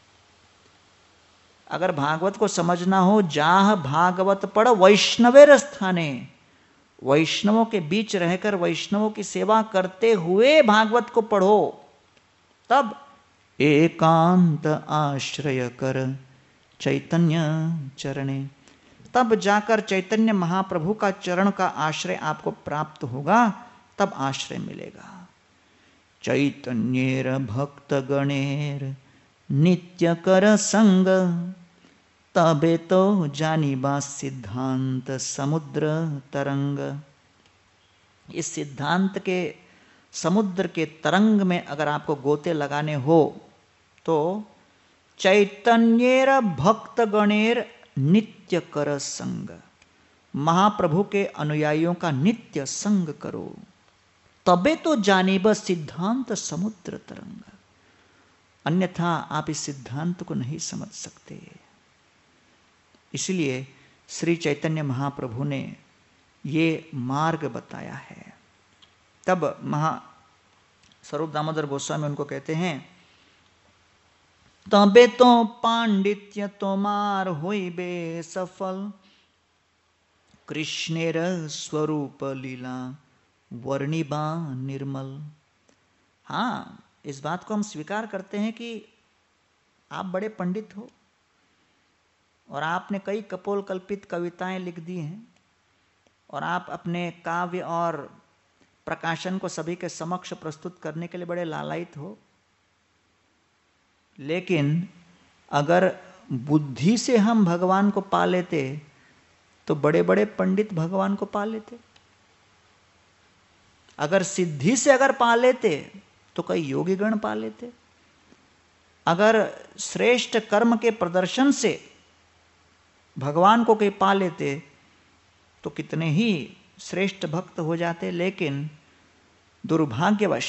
अगर भागवत को समझना हो, जाह भागवत पढ़ वैष्णवेर स्थाने, वैष्णवों के बीच रहकर वैष्णवों की सेवा करते हुए भागवत को पढ़ो, तब एकांत आश्रय कर चैतन्य चरणे, तब जाकर चैतन्य महाप्रभु का चरण का आश्रय आपको प्राप्त होगा, तब आश्रय मिलेगा। चैतन्येर भक्त गणेर नित्य कर संग, तबे तो जानिबा सिद्धांत समुद्र तरंग। इस सिद्धांत के समुद्र के तरंग में अगर आपको गोते लगाने हो तो चैतन्येर भक्त गणेर नित्य कर संग, महाप्रभु के अनुयायियों का नित्य संग करो, तबे तो जानिब सिद्धांत समुद्र तरंग। अन्यथा आप इस सिद्धांत को नहीं समझ सकते। इसलिए श्री चैतन्य महाप्रभु ने ये मार्ग बताया है। तब स्वरूप दामोदर गोस्वामी उनको कहते हैं, तबे तो पांडित्य तोमार होइबे सफल, कृष्णेर स्वरूप लीला वर्णिबा निर्मल। हाँ, इस बात को हम स्वीकार करते हैं कि आप बड़े पंडित हो और आपने कई कपोल कल्पित कविताएं लिख दी हैं और आप अपने काव्य और प्रकाशन को सभी के समक्ष प्रस्तुत करने के लिए बड़े लालायित हो। लेकिन अगर बुद्धि से हम भगवान को पा लेते तो बड़े बड़े पंडित भगवान को पा लेते। अगर सिद्धि से अगर पा लेते तो कई योगी गण पा लेते। अगर श्रेष्ठ कर्म के प्रदर्शन से भगवान को कहीं पा लेते तो कितने ही श्रेष्ठ भक्त हो जाते। लेकिन दुर्भाग्यवश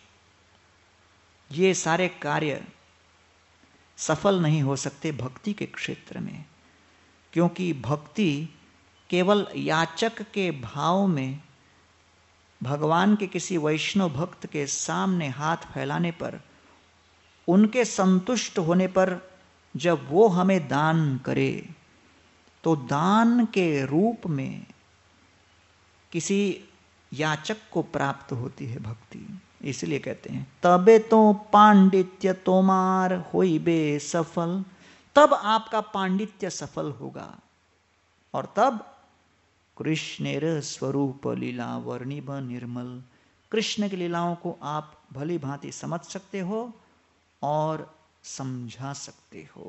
ये सारे कार्य सफल नहीं हो सकते भक्ति के क्षेत्र में, क्योंकि भक्ति केवल याचक के भाव में भगवान के किसी वैष्णव भक्त के सामने हाथ फैलाने पर, उनके संतुष्ट होने पर जब वो हमें दान करे तो दान के रूप में किसी याचक को प्राप्त होती है भक्ति। इसलिए कहते हैं तबे तो पांडित्य तोमार होइबे सफल, तब आपका पांडित्य सफल होगा और तब कृष्णेर स्वरूप लीला वर्णिब निर्मल, कृष्ण की लीलाओं को आप भली भांति समझ सकते हो और समझा सकते हो।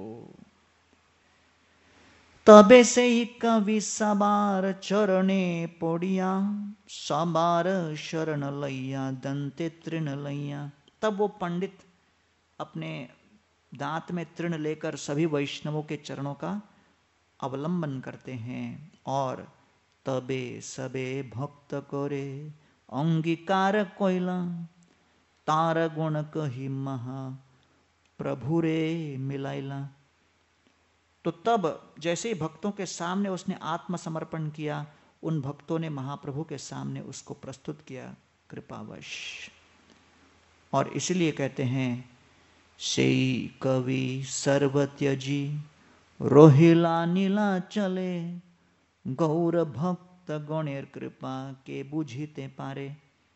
तबे से ही कवि सबार चरणे पोड़िया, सबार शरण लैया दंते तृण लैया। तब वो पंडित अपने दांत में तृण लेकर सभी वैष्णवों के चरणों का अवलंबन करते हैं और तबे सबे भक्त करे अंगीकार कोइला, तार गुण कही महा प्रभु रे मिलाइला। तो तब जैसे ही भक्तों के सामने उसने आत्मसमर्पण किया, उन भक्तों ने महाप्रभु के सामने उसको प्रस्तुत किया कृपावश। और इसलिए कहते हैं सेई कवि सर्वत्यजी रोहिला नीला चले, गौर भक्त गणेर कृपा के बुझिते पारे।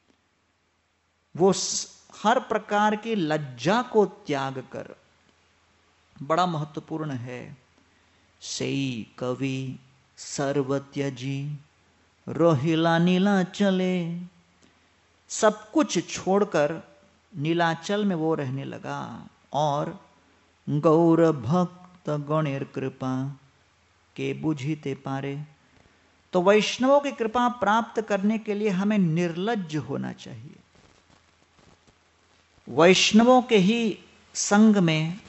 वो हर प्रकार की लज्जा को त्याग कर, बड़ा महत्वपूर्ण है, सेई कवि सर्वत्यजी रोहिला नीला चले, सब कुछ छोड़कर नीलाचल में वो रहने लगा और गौर भक्त गणेर कृपा के बुझिते पारे। तो वैष्णवों की कृपा प्राप्त करने के लिए हमें निर्लज्ज होना चाहिए। वैष्णवों के ही संग में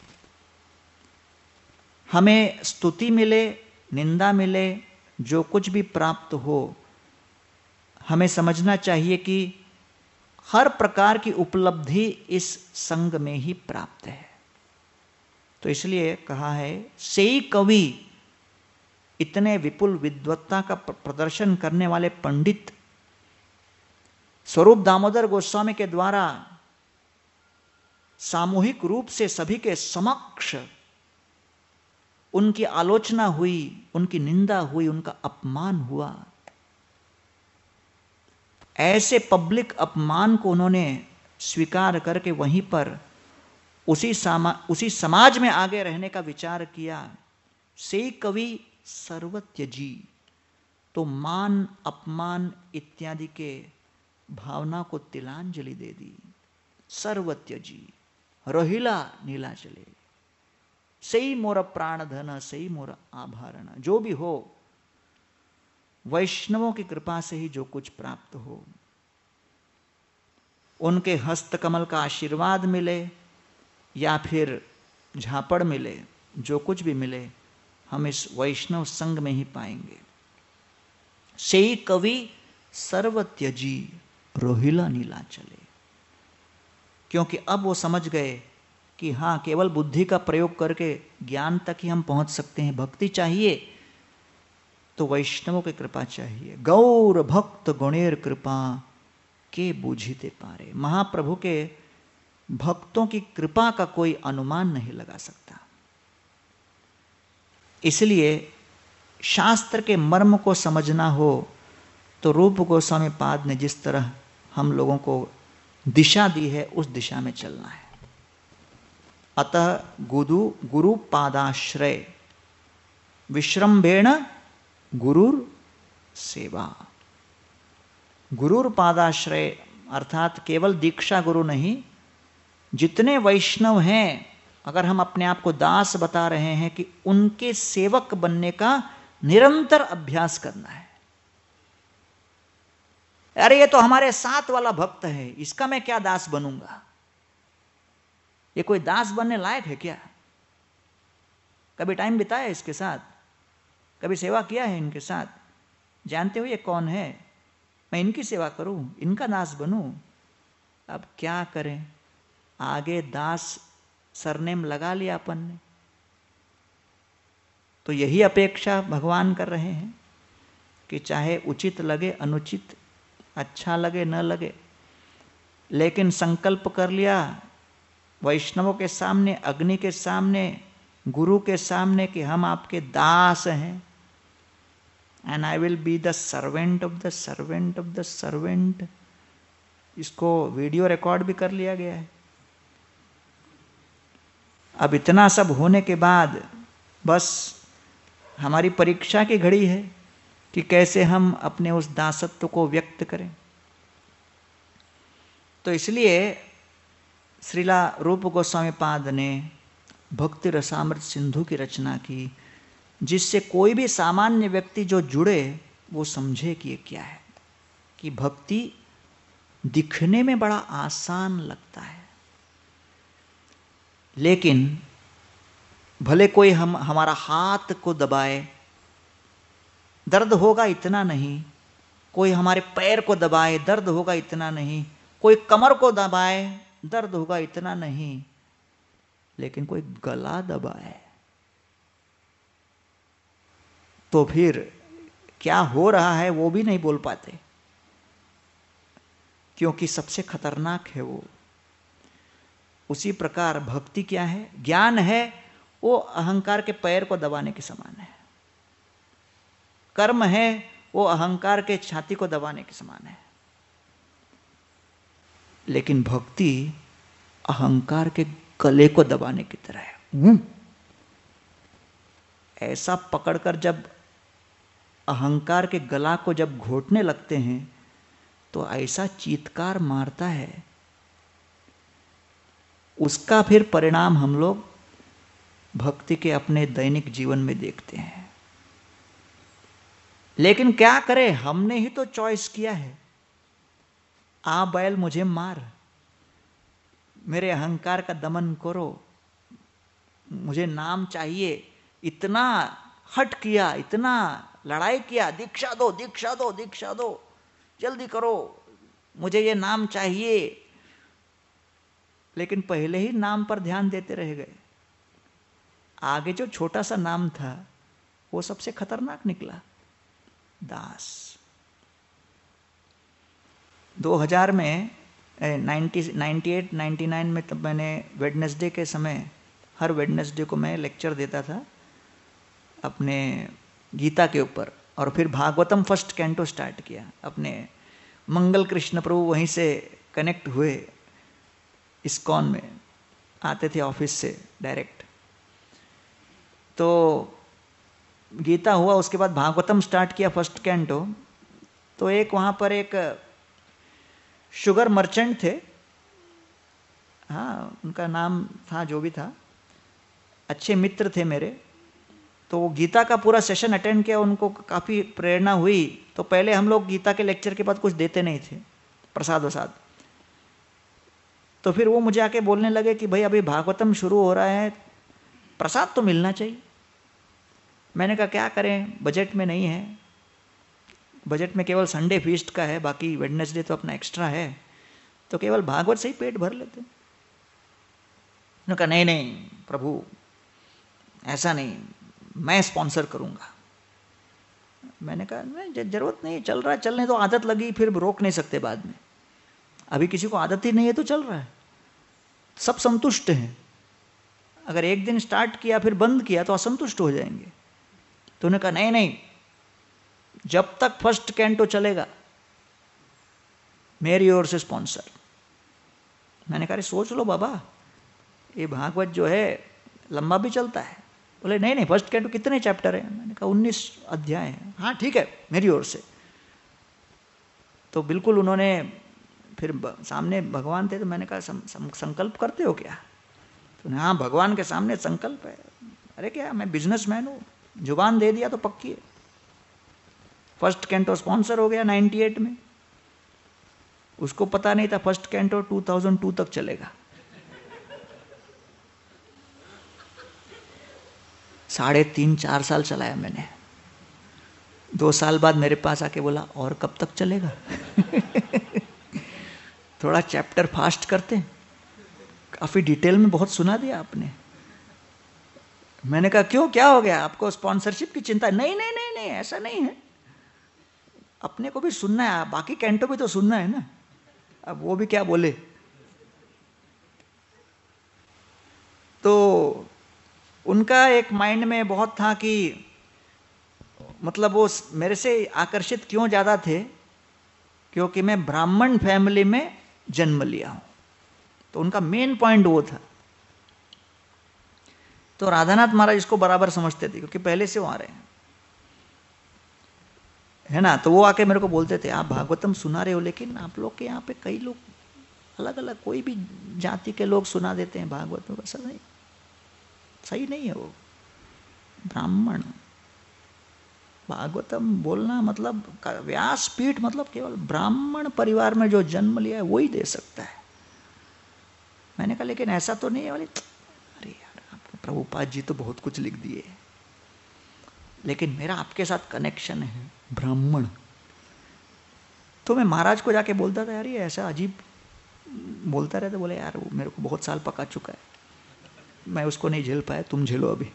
हमें स्तुति मिले, निंदा मिले, जो कुछ भी प्राप्त हो, हमें समझना चाहिए कि हर प्रकार की उपलब्धि इस संग में ही प्राप्त है। तो इसलिए कहा है सेई कवि, इतने विपुल विद्वत्ता का प्रदर्शन करने वाले पंडित स्वरूप दामोदर गोस्वामी के द्वारा सामूहिक रूप से सभी के समक्ष उनकी आलोचना हुई, उनकी निंदा हुई, उनका अपमान हुआ। ऐसे पब्लिक अपमान को उन्होंने स्वीकार करके वहीं पर उसी समाज में आगे रहने का विचार किया। सेई कवि सर्वत्यजी, तो मान अपमान इत्यादि के भावना को तिलांजलि दे दी। सर्वत्यजी रोहिला नीला चले, सही मोर प्राण धन सही मोर आभरण। जो भी हो, वैष्णवों की कृपा से ही जो कुछ प्राप्त हो, उनके हस्त कमल का आशीर्वाद मिले या फिर झापड़ मिले, जो कुछ भी मिले, हम इस वैष्णव संग में ही पाएंगे। सेई कवि सर्वत्यजी रोहिला नीला चले, क्योंकि अब वो समझ गए कि हाँ, केवल बुद्धि का प्रयोग करके ज्ञान तक ही हम पहुंच सकते हैं। भक्ति चाहिए तो वैष्णवों की कृपा चाहिए। गौर भक्त गणेर कृपा के बूझिते पारे। महाप्रभु के भक्तों की कृपा का कोई अनुमान नहीं लगा सकता। इसलिए शास्त्र के मर्म को समझना हो तो रूप गोस्वामी पाद ने जिस तरह हम लोगों को दिशा दी है, उस दिशा में चलना है। अतः गुरु पादाश्रय विश्रम्भेण गुरुर सेवा। गुरुर पादाश्रय अर्थात केवल दीक्षा गुरु नहीं, जितने वैष्णव हैं, अगर हम अपने आप को दास बता रहे हैं कि उनके सेवक बनने का निरंतर अभ्यास करना है। अरे ये तो हमारे साथ वाला भक्त है, इसका मैं क्या दास बनूंगा? ये कोई दास बनने लायक है क्या? कभी टाइम बिताया इसके साथ? कभी सेवा किया है इनके साथ? जानते हो ये कौन है? मैं इनकी सेवा करूं, इनका दास बनूं? अब क्या करें, आगे दास सरनेम लगा लिया अपन ने। तो यही अपेक्षा भगवान कर रहे हैं कि चाहे उचित लगे अनुचित, अच्छा लगे न लगे, लेकिन संकल्प कर लिया वैष्णवों के सामने, अग्नि के सामने, गुरु के सामने कि हम आपके दास हैं, and I will be the servant of the servant of the servant. इसको वीडियो रिकॉर्ड भी कर लिया गया है। अब इतना सब होने के बाद बस हमारी परीक्षा की घड़ी है कि कैसे हम अपने उस दासत्व को व्यक्त करें। तो इसलिए श्रीला रूप गोस्वामी पाद ने भक्ति रसामृत सिंधु की रचना की, जिससे कोई भी सामान्य व्यक्ति जो जुड़े वो समझे कि ये क्या है। कि भक्ति दिखने में बड़ा आसान लगता है, लेकिन भले कोई हमारा हाथ को दबाए, दर्द होगा इतना नहीं। कोई हमारे पैर को दबाए, दर्द होगा इतना नहीं। कोई कमर को दबाए, दर्द होगा इतना नहीं। लेकिन कोई गला दबाए तो फिर क्या हो रहा है वो भी नहीं बोल पाते, क्योंकि सबसे खतरनाक है वो। उसी प्रकार भक्ति क्या है, ज्ञान है, वो अहंकार के पैर को दबाने के समान है। कर्म है, वो अहंकार के छाती को दबाने के समान है। लेकिन भक्ति अहंकार के गले को दबाने की तरह है। ऐसा पकड़कर जब अहंकार के गला को जब घोटने लगते हैं तो ऐसा चीत्कार मारता है, उसका फिर परिणाम हम लोग भक्ति के अपने दैनिक जीवन में देखते हैं। लेकिन क्या करें, हमने ही तो चॉइस किया है। आ बैल मुझे मार, मेरे अहंकार का दमन करो, मुझे नाम चाहिए। इतना हट किया, इतना लड़ाई किया, दीक्षा दो दीक्षा दो दीक्षा दो, जल्दी करो, मुझे ये नाम चाहिए। लेकिन पहले ही नाम पर ध्यान देते रह गए। आगे जो छोटा सा नाम था वो सबसे खतरनाक निकला, दास। 2000 में 98 99 में तब मैंने वेडनेसडे के समय, हर वेडनेसडे को मैं लेक्चर देता था अपने गीता के ऊपर। और फिर भागवतम फर्स्ट कैंटो स्टार्ट किया। अपने मंगल कृष्ण प्रभु वहीं से कनेक्ट हुए, इस्कॉन में आते थे ऑफिस से डायरेक्ट। तो गीता हुआ, उसके बाद भागवतम स्टार्ट किया फर्स्ट कैंटो। तो एक वहाँ पर एक शुगर मर्चेंट थे, हाँ उनका नाम था जो भी था, अच्छे मित्र थे मेरे। तो वो गीता का पूरा सेशन अटेंड किया, उनको काफ़ी प्रेरणा हुई। तो पहले हम लोग गीता के लेक्चर के बाद कुछ देते नहीं थे, प्रसाद वसाद। तो फिर वो मुझे आके बोलने लगे कि भाई अभी भागवतम शुरू हो रहा है, प्रसाद तो मिलना चाहिए। मैंने कहा क्या करें, बजट में नहीं है, बजट में केवल संडे फीस्ट का है, बाकी वेडनेसडे तो अपना एक्स्ट्रा है, तो केवल भागवत से ही पेट भर लेते। उन्होंने कहा नहीं नहीं प्रभु ऐसा नहीं, मैं स्पॉन्सर करूंगा। मैंने कहा नहीं जरूरत नहीं, चल रहा है, चलने तो, आदत लगी फिर रोक नहीं सकते बाद में। अभी किसी को आदत ही नहीं है तो चल रहा है, सब संतुष्ट हैं। अगर एक दिन स्टार्ट किया फिर बंद किया तो असंतुष्ट हो जाएंगे। तो उन्होंने कहा नहीं नहीं, जब तक फर्स्ट कैंटो चलेगा मेरी ओर से स्पॉन्सर। मैंने कहा सोच लो बाबा, ये भागवत जो है लंबा भी चलता है। बोले नहीं नहीं, फर्स्ट कैंटो कितने चैप्टर है? मैंने कहा 19 अध्याय है। हाँ ठीक है मेरी ओर से। तो बिल्कुल उन्होंने फिर सामने भगवान थे, तो मैंने कहा संकल्प करते हो क्या? तो हाँ भगवान के सामने संकल्प है। अरे क्या, मैं बिजनेसमैन हूँ, जुबान दे दिया तो पक्की है। फर्स्ट कैंटो स्पॉन्सर हो गया 98 में। उसको पता नहीं था फर्स्ट कैंटो 2002 तक चलेगा। 3.5-4 साल चलाया मैंने। 2 साल बाद मेरे पास आके बोला और कब तक चलेगा? थोड़ा चैप्टर फास्ट करते हैं, काफी डिटेल में बहुत सुना दिया आपने। मैंने कहा क्यों, क्या हो गया आपको, स्पॉन्सरशिप की चिंता? नहीं नहीं नहीं नहीं, ऐसा नहीं है, अपने को भी सुनना है, बाकी कैंटो भी तो सुनना है ना। अब वो भी क्या बोले। तो उनका एक माइंड में बहुत था कि मतलब वो मेरे से आकर्षित क्यों ज्यादा थे, क्योंकि मैं ब्राह्मण फैमिली में जन्म लिया हूं, तो उनका मेन पॉइंट वो था। तो राधानाथ महाराज इसको बराबर समझते थे, क्योंकि पहले से वो आ रहे हैं, है ना। तो वो आके मेरे को बोलते थे, आप भागवतम सुना रहे हो, लेकिन आप लोग के यहाँ पे कई लोग अलग अलग कोई भी जाति के लोग सुना देते हैं भागवत में, ऐसा नहीं, सही नहीं है वो। ब्राह्मण भागवतम बोलना मतलब व्यासपीठ, मतलब केवल ब्राह्मण परिवार में जो जन्म लिया है वही दे सकता है। मैंने कहा लेकिन ऐसा तो नहीं है। वाली अरे यार, आपको प्रभुपाद जी तो बहुत कुछ लिख दिए, लेकिन मेरा आपके साथ कनेक्शन है ब्राह्मण। तो मैं महाराज को जाके बोलता था, यार ये ऐसा अजीब बोलता रहता। बोले यार वो मेरे को बहुत साल पका चुका है, मैं उसको नहीं झेल पाया, तुम झेलो अभी।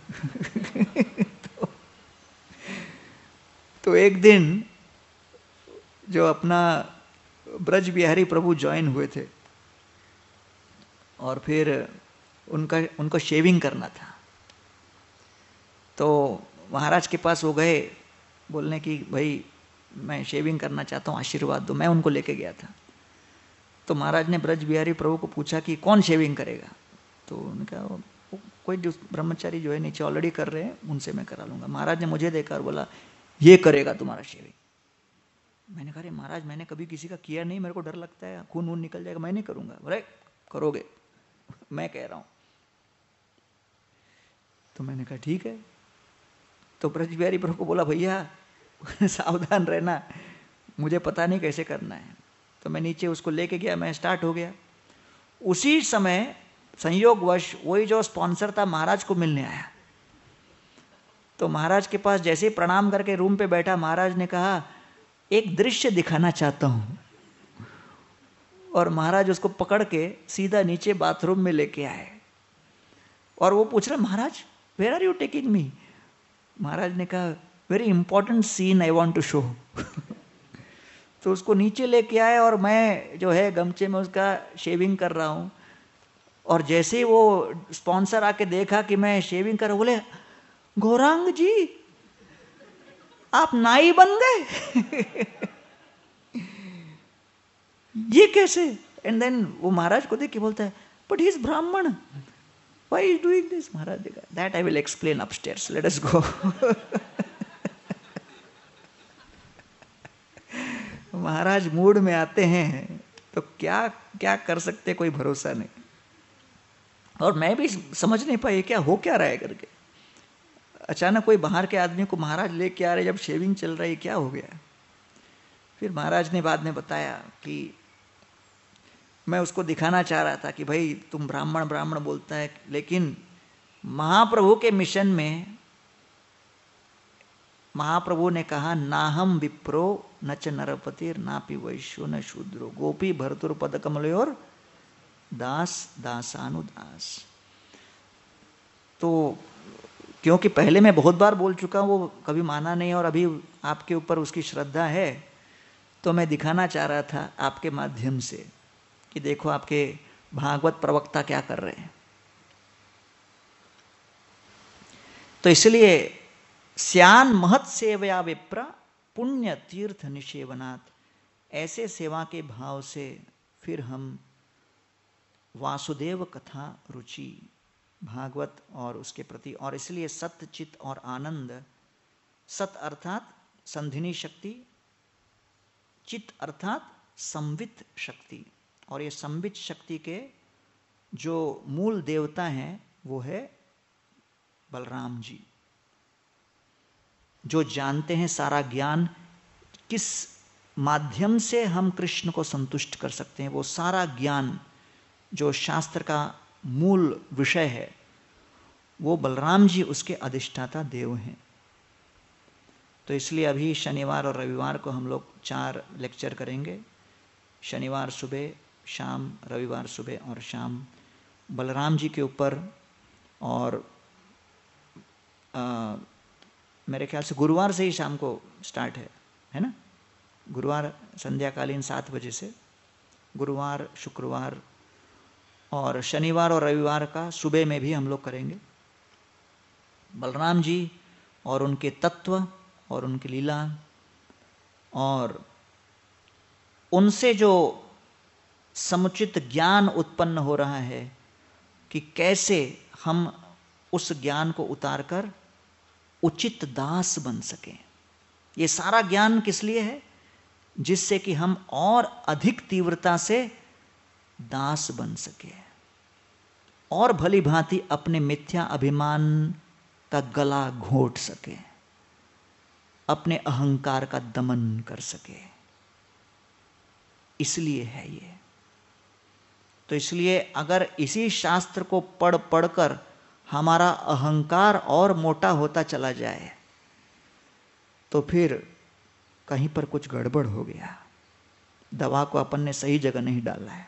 तो एक दिन जो अपना ब्रज बिहारी प्रभु ज्वाइन हुए थे, और फिर उनको शेविंग करना था, तो महाराज के पास वो गए बोलने की, भाई मैं शेविंग करना चाहता हूँ, आशीर्वाद दो। मैं उनको लेके गया था। तो महाराज ने ब्रज बिहारी प्रभु को पूछा कि कौन शेविंग करेगा। तो उन्होंने कहा कोई ब्रह्मचारी जो है नीचे ऑलरेडी कर रहे हैं, उनसे मैं करा लूँगा। महाराज ने मुझे देखा और बोला, ये करेगा तुम्हारा शेविंग। मैंने कहा, महाराज मैंने कभी किसी का किया नहीं, मेरे को डर लगता है खून वून निकल जाएगा, मैं नहीं करूँगा। बोले करोगे, मैं कह रहा हूँ। तो मैंने कहा ठीक है। तो ब्रज बिहारी प्रभु को बोला, भैया सावधान रहना, मुझे पता नहीं कैसे करना है। तो मैं नीचे उसको लेके गया, मैं स्टार्ट हो गया। उसी समय संयोगवश वही जो स्पॉन्सर था महाराज को मिलने आया। तो महाराज के पास जैसे ही प्रणाम करके रूम पे बैठा, महाराज ने कहा एक दृश्य दिखाना चाहता हूं। और महाराज उसको पकड़ के सीधा नीचे बाथरूम में लेके आए, और वो पूछ रहे, Maharaj where are you taking me. Maharaj ने कहा, very important scene I want to show. तो उसको नीचे लेके आए, और मैं जो है गमछे में उसका शेविंग कर रहा हूँ। और जैसे ही वो स्पॉन्सर आके देखा कि मैं शेविंग कर रहा हूं, बोले गौरांग जी आप नाई बन गए। ये कैसे। एंड देन वो महाराज को देख के बोलता है, but he is brahmin, why is doing this. Maharaj देखा, that I will explain upstairs, let us go. Maharaj mood में आते हैं तो क्या क्या कर सकते, कोई भरोसा नहीं। और मैं भी समझ नहीं पाई क्या हो क्या रहा है करके। अचानक कोई बाहर के आदमी को महाराज लेके आ रहे, जब शेविंग चल रही, क्या हो गया। फिर महाराज ने बाद में बताया कि मैं उसको दिखाना चाह रहा था कि भाई तुम ब्राह्मण ब्राह्मण बोलता है, लेकिन महाप्रभु के मिशन में महाप्रभु ने कहा, नाहम विप्रो न च नरपतिर नापि वैश्यो न शूद्रो गोपी भरतुर पद कमलयोर दास दासानुदास। तो क्योंकि पहले मैं बहुत बार बोल चुका हूं, वो कभी माना नहीं, और अभी आपके ऊपर उसकी श्रद्धा है, तो मैं दिखाना चाह रहा था आपके माध्यम से कि देखो आपके भागवत प्रवक्ता क्या कर रहे हैं। तो इसलिए स्यान महत सेवया विप्रा पुण्य तीर्थ निषेवनात्, ऐसे सेवा के भाव से फिर हम वासुदेव कथा रुचि, भागवत और उसके प्रति, और इसलिए सत्य चित और आनंद, सत अर्थात संधिनी शक्ति, चित अर्थात संवित शक्ति, और ये संवित शक्ति के जो मूल देवता हैं वो है बलराम जी, जो जानते हैं सारा ज्ञान किस माध्यम से हम कृष्ण को संतुष्ट कर सकते हैं। वो सारा ज्ञान जो शास्त्र का मूल विषय है, वो बलराम जी उसके अधिष्ठाता देव हैं। तो इसलिए अभी शनिवार और रविवार को हम लोग 4 लेक्चर करेंगे। शनिवार सुबह, शाम, रविवार सुबह और शाम बलराम जी के ऊपर। और मेरे ख्याल से गुरुवार से ही शाम को स्टार्ट है ना। गुरुवार संध्याकालीन 7 बजे से, गुरुवार, शुक्रवार और शनिवार और रविवार का सुबह में भी हम लोग करेंगे। बलराम जी और उनके तत्व और उनकी लीला, और उनसे जो समुचित ज्ञान उत्पन्न हो रहा है कि कैसे हम उस ज्ञान को उतारकर उचित दास बन सकें। ये सारा ज्ञान किस लिए है? जिससे कि हम और अधिक तीव्रता से दास बन सके और भली भांति अपने मिथ्या अभिमान का गला घोट सके, अपने अहंकार का दमन कर सके। इसलिए है ये। तो इसलिए अगर इसी शास्त्र को पढ़ पढ़कर हमारा अहंकार और मोटा होता चला जाए तो फिर कहीं पर कुछ गड़बड़ हो गया, दवा को अपन ने सही जगह नहीं डाला है।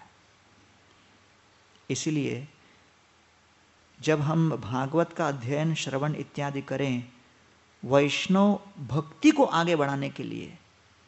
इसीलिए जब हम भागवत का अध्ययन, श्रवण इत्यादि करें वैष्णव भक्ति को आगे बढ़ाने के लिए,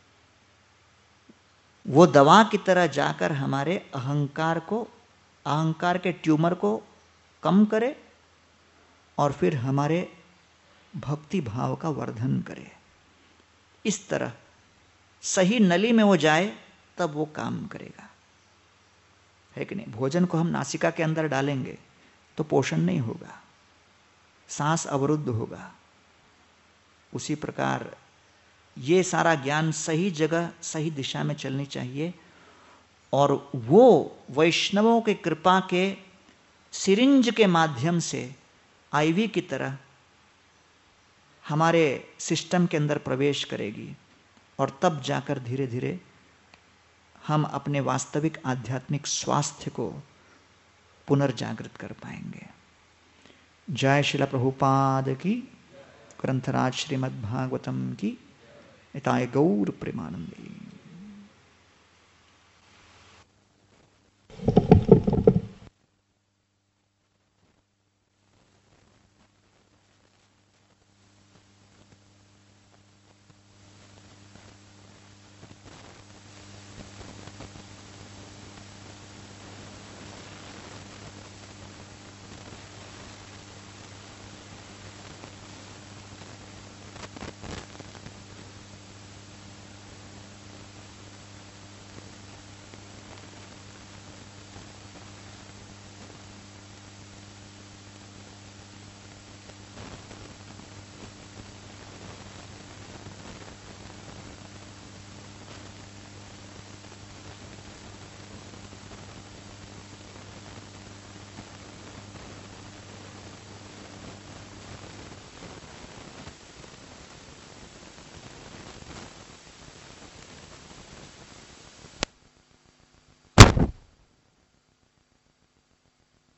वो दवा की तरह जाकर हमारे अहंकार के ट्यूमर को कम करे और फिर हमारे भक्ति भाव का वर्धन करे। इस तरह सही नली में वो जाए तब वो काम करेगा, है कि नहीं? भोजन को हम नासिका के अंदर डालेंगे तो पोषण नहीं होगा, सांस अवरुद्ध होगा। उसी प्रकार ये सारा ज्ञान सही जगह सही दिशा में चलनी चाहिए और वो वैष्णवों के कृपा के सिरिंज के माध्यम से आईवी की तरह हमारे सिस्टम के अंदर प्रवेश करेगी और तब जाकर धीरे धीरे हम अपने वास्तविक आध्यात्मिक स्वास्थ्य को पुनर्जागृत कर पाएंगे। जय श्रील प्रभुपाद की, ग्रंथराज श्रीमद्भागवतम की, निताय गौर प्रेमानंदी।